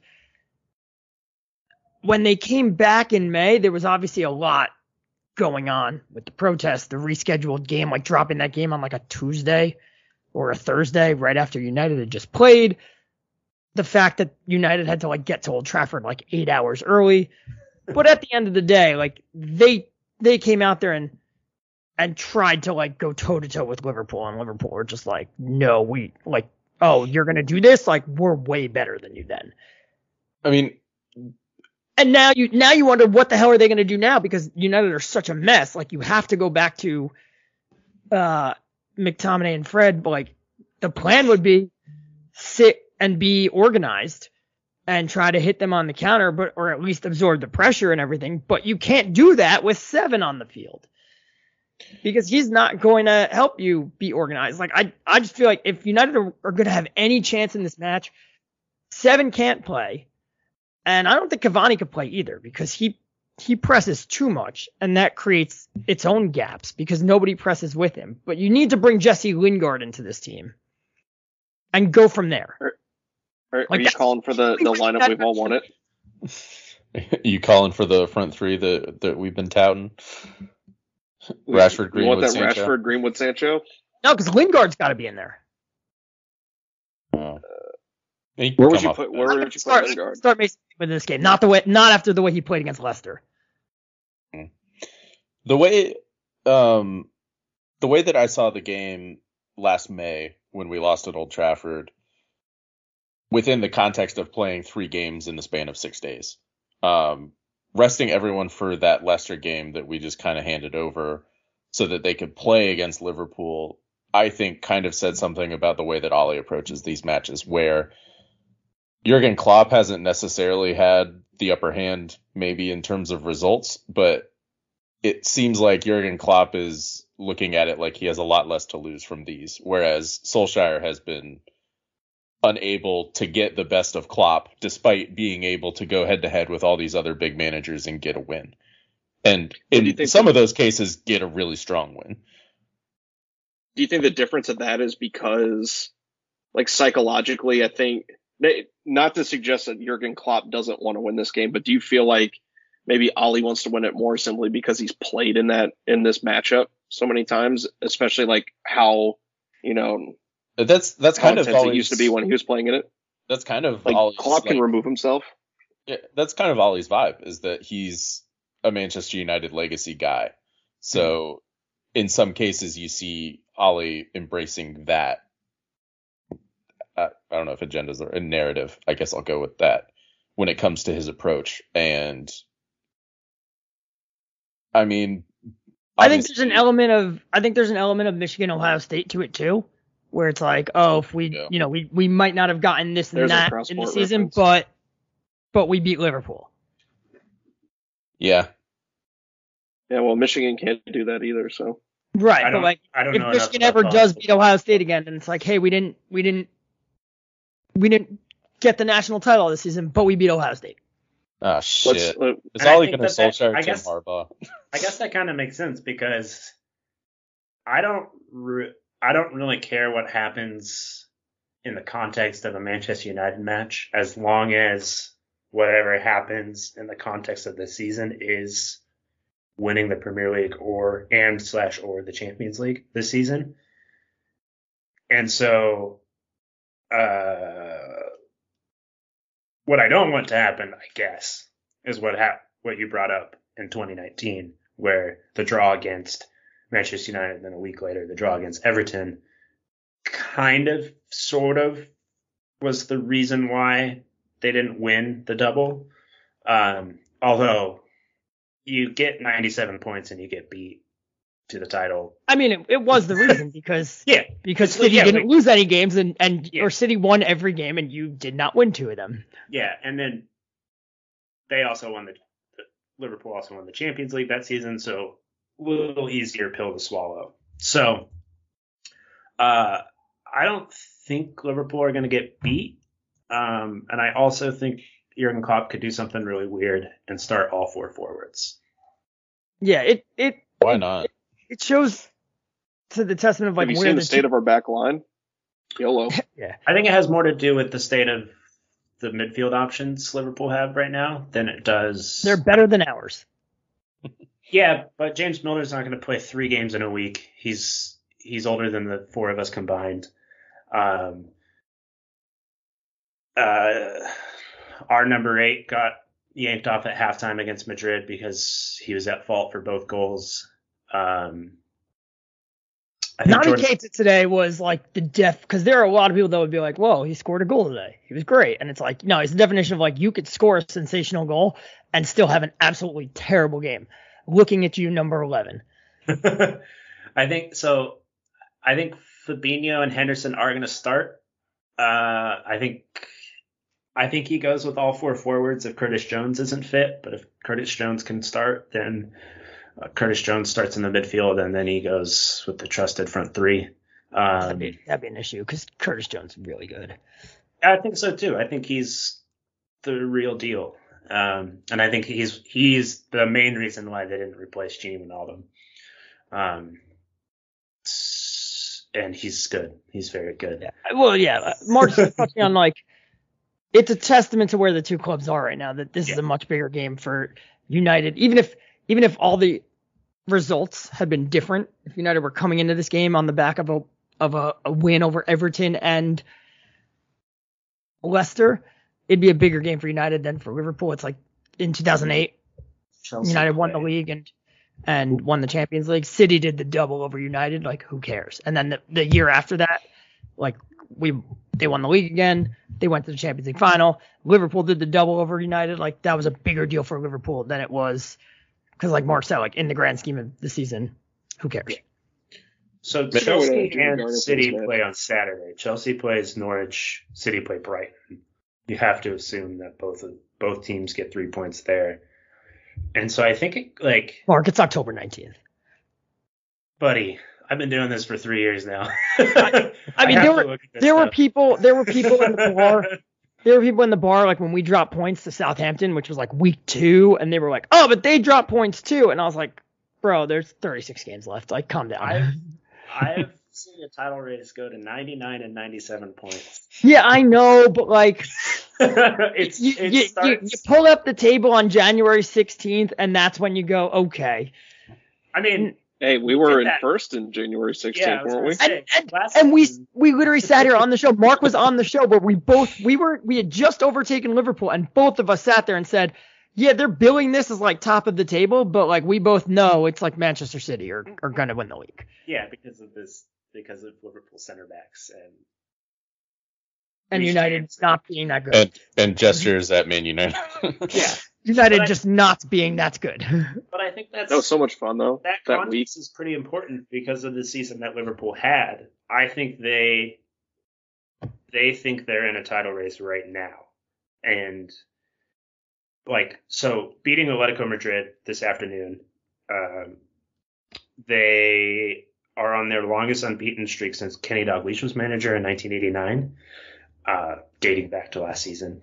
when they came back in May, there was obviously a lot going on with the protests, the rescheduled game, like dropping that game on like a Tuesday or a Thursday right after United had just played. The fact that United had to like get to Old Trafford like 8 hours early. But at the end of the day, like they came out there and tried to like go toe to toe with Liverpool, and Liverpool were just like, no, we like, oh, you're going to do this? Like, we're way better than you then. I mean, and now you wonder what the hell are they going to do now, because United are such a mess. Like, you have to go back to McTominay and Fred. But like, the plan would be sit and be organized and try to hit them on the counter, or at least absorb the pressure and everything. But you can't do that with 7 on the field, because he's not going to help you be organized. Like, I just feel like if United are going to have any chance in this match, 7 can't play. And I don't think Cavani could play either, because he presses too much, and that creates its own gaps because nobody presses with him. But you need to bring Jesse Lingard into this team and go from there. Are you calling for the lineup we've all wanted? You calling for the front three that we've been touting? Rashford, Greenwood, you want that Sancho? Rashford, Greenwood, Sancho? No, because Lingard's got to be in there. Where would you put Lingard? Start Mason with this game, not after the way he played against Leicester. The way that I saw the game last May when we lost at Old Trafford, within the context of playing 3 games in the span of 6 days, resting everyone for that Leicester game that we just kind of handed over so that they could play against Liverpool, I think kind of said something about the way that Ole approaches these matches, where Jurgen Klopp hasn't necessarily had the upper hand maybe in terms of results, but it seems like Jurgen Klopp is looking at it like he has a lot less to lose from these, whereas Solskjaer has been unable to get the best of Klopp despite being able to go head to head with all these other big managers and get a win. And in some of those cases, get a really strong win. do you think the difference of that is because, like, psychologically, I think, not to suggest that Jurgen Klopp doesn't want to win this game, but do you feel like maybe Ollie wants to win it more simply because he's played in this matchup so many times, especially like how, that's kind of Ollie's, it used to be when he was playing in it. That's kind of like Ollie's, Klopp can remove himself. Yeah, that's kind of Ollie's vibe, is that he's a Manchester United legacy guy. So in some cases you see Ollie embracing that. I don't know if agendas are a narrative. I guess I'll go with that when it comes to his approach. And I mean, I think there's an element of Michigan, Ohio State to it too, where it's like, oh, if we might not have gotten this and that in the season, reference. but we beat Liverpool. Yeah. Yeah, well, Michigan can't do that either, so. Right, but like, if Michigan ever does beat Ohio State again, then it's like, hey, we didn't get the national title this season, but we beat Ohio State. Oh shit! It's all going to Solskjaer and Tim Harbaugh. I guess that kind of makes sense because I don't really care what happens in the context of a Manchester United match, as long as whatever happens in the context of the season is winning the Premier League or the Champions League this season. And so, what I don't want to happen, I guess, is what you brought up in 2019, where the draw against Manchester United, and then a week later, the draw against Everton sort of was the reason why they didn't win the double. Although you get 97 points and you get beat to the title. I mean, it was the reason because City didn't lose any games or City won every game and you did not win two of them. Yeah, and then they also won Liverpool also won the Champions League that season, so a little easier pill to swallow. So I don't think Liverpool are going to get beat, and I also think Jurgen Klopp could do something really weird and start all four forwards. Yeah, it why not? It shows to the testament of like have you seen the state of our back line? YOLO. Yeah, I think it has more to do with the state of the midfield options Liverpool have right now than it does. They're better than ours. Yeah, but James Milner's not going to play 3 games in a week. He's older than the 4 of us combined. Our number 8 got yanked off at halftime against Madrid because he was at fault for both goals. Naby Keita today was like the because there are a lot of people that would be like, whoa, he scored a goal today. He was great. And it's like, no, it's the definition of like you could score a sensational goal and still have an absolutely terrible game. Looking at you, number 11. I think so. I think Fabinho and Henderson are going to start. I think he goes with all 4 forwards if Curtis Jones isn't fit. But if Curtis Jones can start, then Curtis Jones starts in the midfield, and then he goes with the trusted front 3. That'd be an issue because Curtis Jones is really good. I think so too. I think he's the real deal, and I think he's the main reason why they didn't replace Gini Wijnaldum. And he's good. He's very good. Yeah. Well, yeah. Mark's touching on like it's a testament to where the two clubs are right now. That this is a much bigger game for United, even if all the results had been different, if United were coming into this game on the back of a win over Everton and Leicester, it'd be a bigger game for United than for Liverpool. It's like in 2008, United won the league and won the Champions League. City did the double over United. Like, who cares? And then the year after that, like they won the league again. They went to the Champions League final. Liverpool did the double over United. Like, that was a bigger deal for Liverpool than it was. Because like Mark said, like in the grand scheme of the season, who cares? Yeah. So Chelsea and City play on Saturday. Chelsea plays Norwich. City play Brighton. You have to assume that both teams get 3 points there. And so I think Mark, it's October 19th. Buddy, I've been doing this for 3 years now. I mean, there were people in the bar. There were people in the bar, like, when we dropped points to Southampton, which was, like, week 2, and they were like, oh, but they dropped points, too. And I was like, bro, there's 36 games left. Like, calm down. I've see a title race go to 99 and 97 points. Yeah, I know, but like, you pull up the table on January 16th, and that's when you go, okay. I mean, hey, we were in first in January 16th, weren't we? And we literally sat here on the show. Mark was on the show, where we had just overtaken Liverpool, and both of us sat there and said, yeah, they're billing this as like top of the table, but like we both know it's like Manchester City are gonna win the league. Yeah, because of Liverpool center backs and United not being that good. And gestures at Man United. Yeah. United just not being that good. But I think that was so much fun though. That context is pretty important because of the season that Liverpool had. I think they think they're in a title race right now. And so beating Atletico Madrid this afternoon, they are on their longest unbeaten streak since Kenny Dalglish was manager in 1989, dating back to last season.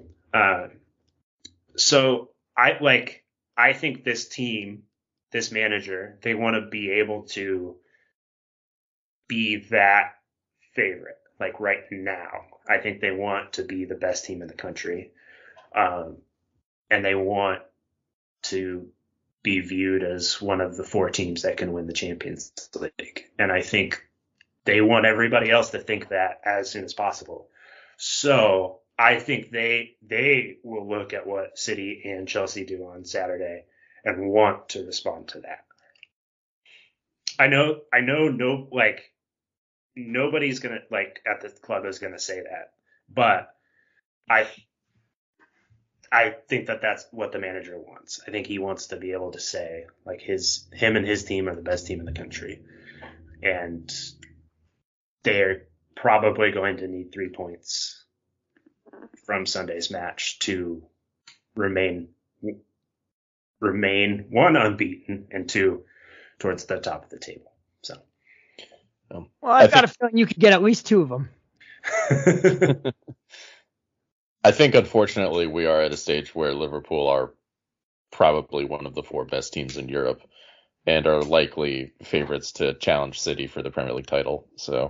So I think this team, this manager, they want to be able to be that favorite, like right now. I think they want to be the best team in the country. And they want to be viewed as one of the 4 teams that can win the Champions League. And I think they want everybody else to think that as soon as possible. So I think they will look at what City and Chelsea do on Saturday and want to respond to that. I know nobody's gonna at the club is gonna say that, but I think that that's what the manager wants. I think he wants to be able to say him and his team are the best team in the country, and they're probably going to need 3 points from Sunday's match to remain 1 unbeaten and 2 towards the top of the table. So, well, I've got a feeling you could get at least 2 of them. I think, unfortunately, we are at a stage where Liverpool are probably one of the 4 best teams in Europe and are likely favorites to challenge City for the Premier League title. So,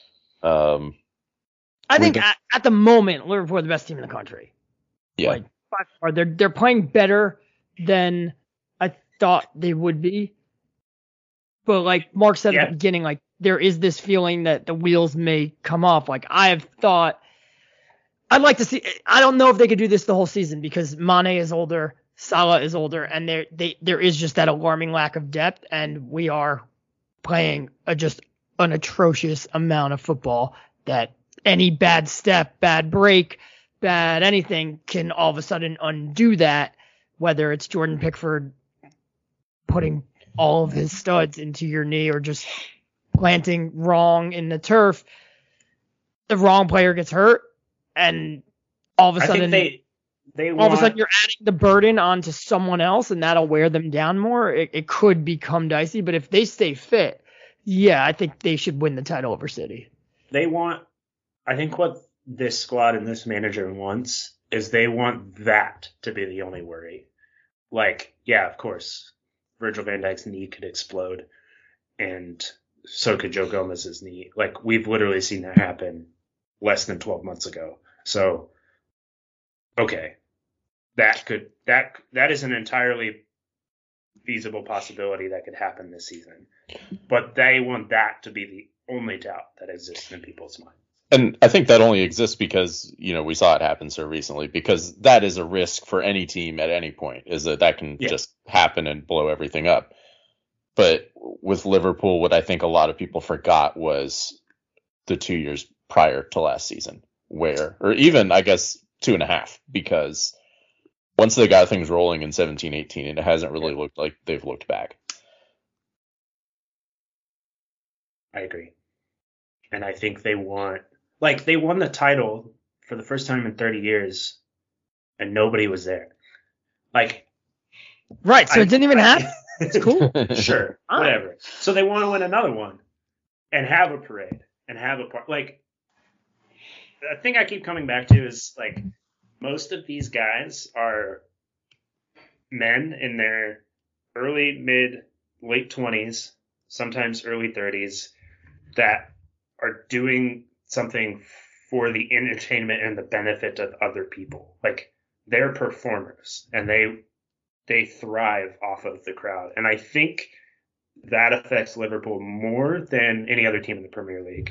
I think at the moment, Liverpool are the best team in the country. Yeah. By far, they're playing better than I thought they would be. But like Mark said at the beginning, there is this feeling that the wheels may come off. I have thought, I'd like to see. I don't know if they could do this the whole season because Mane is older, Salah is older, and there is just that alarming lack of depth, and we are playing just an atrocious amount of football that any bad step, bad break, bad anything can all of a sudden undo that, whether it's Jordan Pickford putting all of his studs into your knee or just planting wrong in the turf. The wrong player gets hurt. And all of a sudden, all of a sudden you're adding the burden onto someone else, and that'll wear them down more. It could become dicey, but if they stay fit, yeah, I think they should win the title over City. I think what this squad and this manager wants is they want that to be the only worry. Of course, Virgil van Dijk's knee could explode, and so could Joe Gomez's knee. We've literally seen that happen less than 12 months ago. So, okay, that is an entirely feasible possibility that could happen this season. But they want that to be the only doubt that exists in people's minds. And I think that only exists because, we saw it happen so recently, because that is a risk for any team at any point, is that can just happen and blow everything up. But with Liverpool, what I think a lot of people forgot was the 2 years prior to last season, or even, I guess, 2.5, because once they got things rolling in 17-18, it hasn't really looked like they've looked back. I agree. And I think they won the title for the first time in 30 years, and nobody was there. Right, so it didn't even happen? It's cool. Sure, whatever. So they want to win another one and have a parade and have a part. The thing I keep coming back to is most of these guys are men in their early, mid, late 20s, sometimes early 30s that are doing something for the entertainment and the benefit of other people. Like, they're performers, and they thrive off of the crowd. And I think that affects Liverpool more than any other team in the Premier League.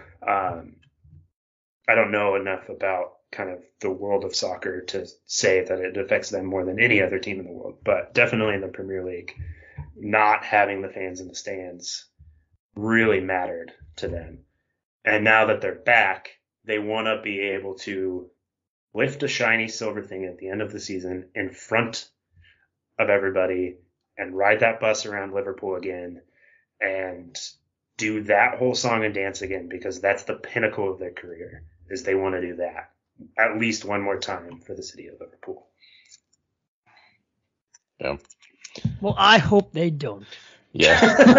I don't know enough about kind of the world of soccer to say that it affects them more than any other team in the world, but definitely in the Premier League, not having the fans in the stands really mattered to them. And now that they're back, they want to be able to lift a shiny silver thing at the end of the season in front of everybody and ride that bus around Liverpool again and do that whole song and dance again, because that's the pinnacle of their career, is they want to do that at least one more time for the city of Liverpool. Yeah. Well, I hope they don't. Yeah.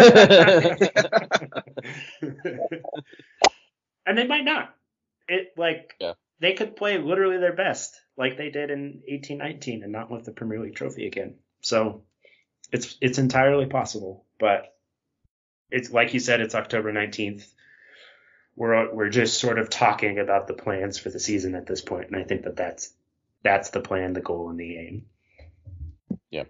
And they might not. They could play literally their best like they did in 18-19 and not lift the Premier League trophy again. So it's entirely possible, but it's like you said, it's October 19th. We're just sort of talking about the plans for the season at this point, and I think that's the plan, the goal, and the aim. Yeah.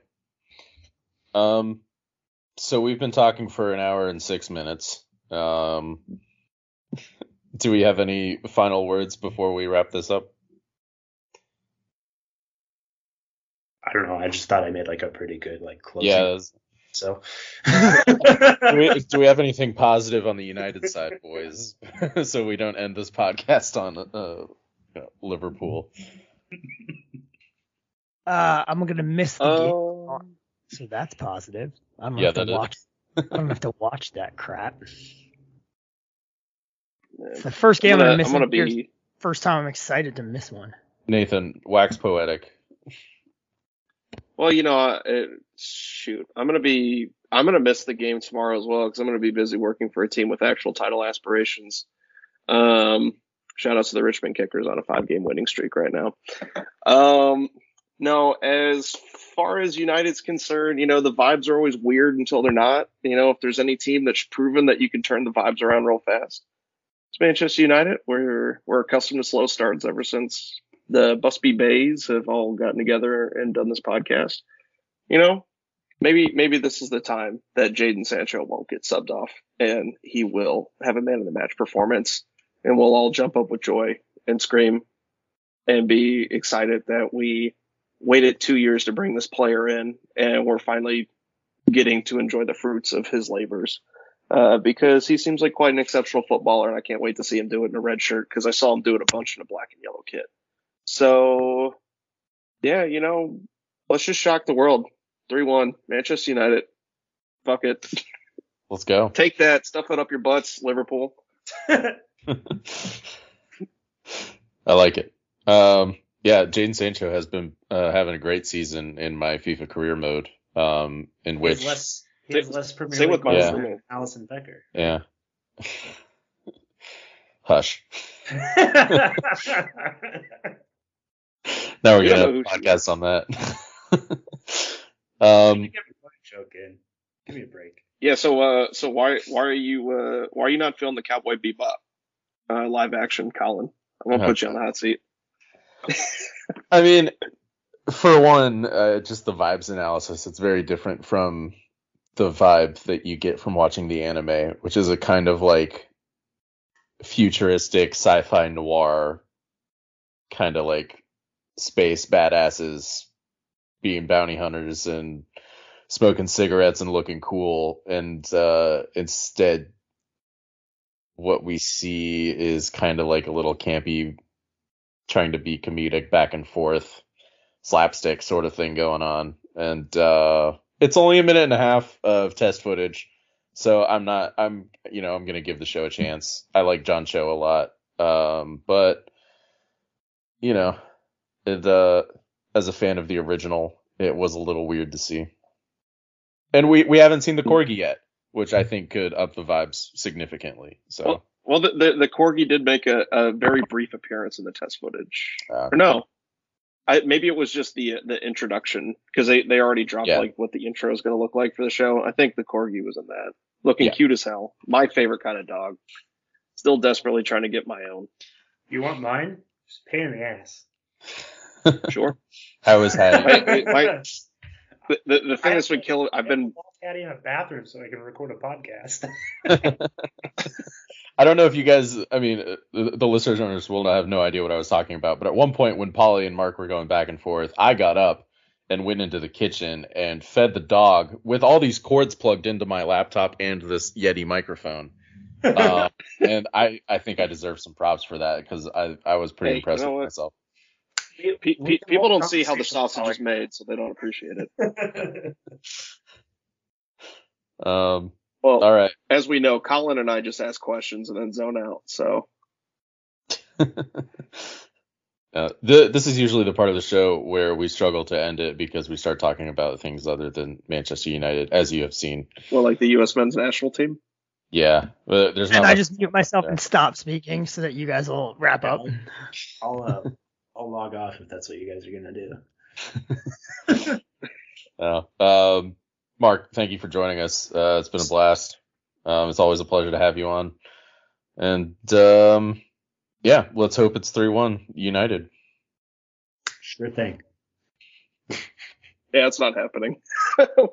So we've been talking for an hour and 6 minutes. Do we have any final words before we wrap this up? I don't know. I just thought I made a pretty good closing. Yeah. So. do we have anything positive on the United side, boys? So we don't end this podcast on Liverpool. I'm gonna miss the game, so that's positive. I don't have to watch that crap. It's the first game I'm gonna miss. First time I'm excited to miss one. Nathan, wax poetic. Well, shoot, I'm gonna miss the game tomorrow as well, because I'm gonna be busy working for a team with actual title aspirations. Shout out to the Richmond Kickers on a 5-game winning streak right now. No, as far as United's concerned, the vibes are always weird until they're not. If there's any team that's proven that you can turn the vibes around real fast, it's Manchester United. We're accustomed to slow starts ever since the Busby Bays have all gotten together and done this podcast. Maybe this is the time that Jadon Sancho won't get subbed off and he will have a man of the match performance, and we'll all jump up with joy and scream and be excited that we waited 2 years to bring this player in, and we're finally getting to enjoy the fruits of his labors. Because he seems like quite an exceptional footballer, and I can't wait to see him do it in a red shirt, because I saw him do it a bunch in a black and yellow kit. So, yeah, let's just shock the world. 3-1, Manchester United. Fuck it. Let's go. Take that. Stuff it up your butts, Liverpool. I like it. Yeah, Jadon Sancho has been having a great season in my FIFA career mode. In which he has less Premier League goals than Alisson Becker. Yeah. Hush. Now we're gonna have a podcast on that. Give me a break. Yeah. So why are you not filming the Cowboy Bebop live action, Colin? I'm gonna put you on the hot seat. I mean, for one, just the vibes analysis, it's very different from the vibe that you get from watching the anime, which is a kind of futuristic sci-fi noir, kind of space badasses being bounty hunters and smoking cigarettes and looking cool. And instead, what we see is kind of a little campy, trying to be comedic back and forth slapstick sort of thing going on. And it's only a minute and a half of test footage, so I'm going to give the show a chance. I like John Cho a lot. But as a fan of the original, it was a little weird to see. And we haven't seen the Corgi yet, which I think could up the vibes significantly. So well, the Corgi did make a very brief appearance in the test footage. Or no, maybe it was just the introduction, because they already dropped what the intro is going to look like for the show. I think the Corgi was in that, looking cute as hell. My favorite kind of dog. Still desperately trying to get my own. You want mine? Just pain in the ass. Sure. How is Hattie? The thing that's been killing. I've been Hattie in a bathroom so I can record a podcast. I don't know if you guys, I mean, the listeners will have no idea what I was talking about, but at one point when Polly and Mark were going back and forth, I got up and went into the kitchen and fed the dog with all these cords plugged into my laptop and this Yeti microphone. And I think I deserve some props for that because I was pretty impressed with myself. People don't see how the sausage is made, so they don't appreciate it. Well, all right. As we know, Colin and I just ask questions and then zone out. So this is usually the part of the show where we struggle to end it because we start talking about things other than Manchester United, as you have seen. Well, like the U.S. men's national team. Yeah, but there's not. And I just mute myself and stop speaking so that you guys will wrap up. I'll log off if that's what you guys are gonna do. Mark, thank you for joining us. It's been a blast. It's always a pleasure to have you on. And yeah, let's hope it's 3-1 United. Sure thing. Yeah, it's not happening.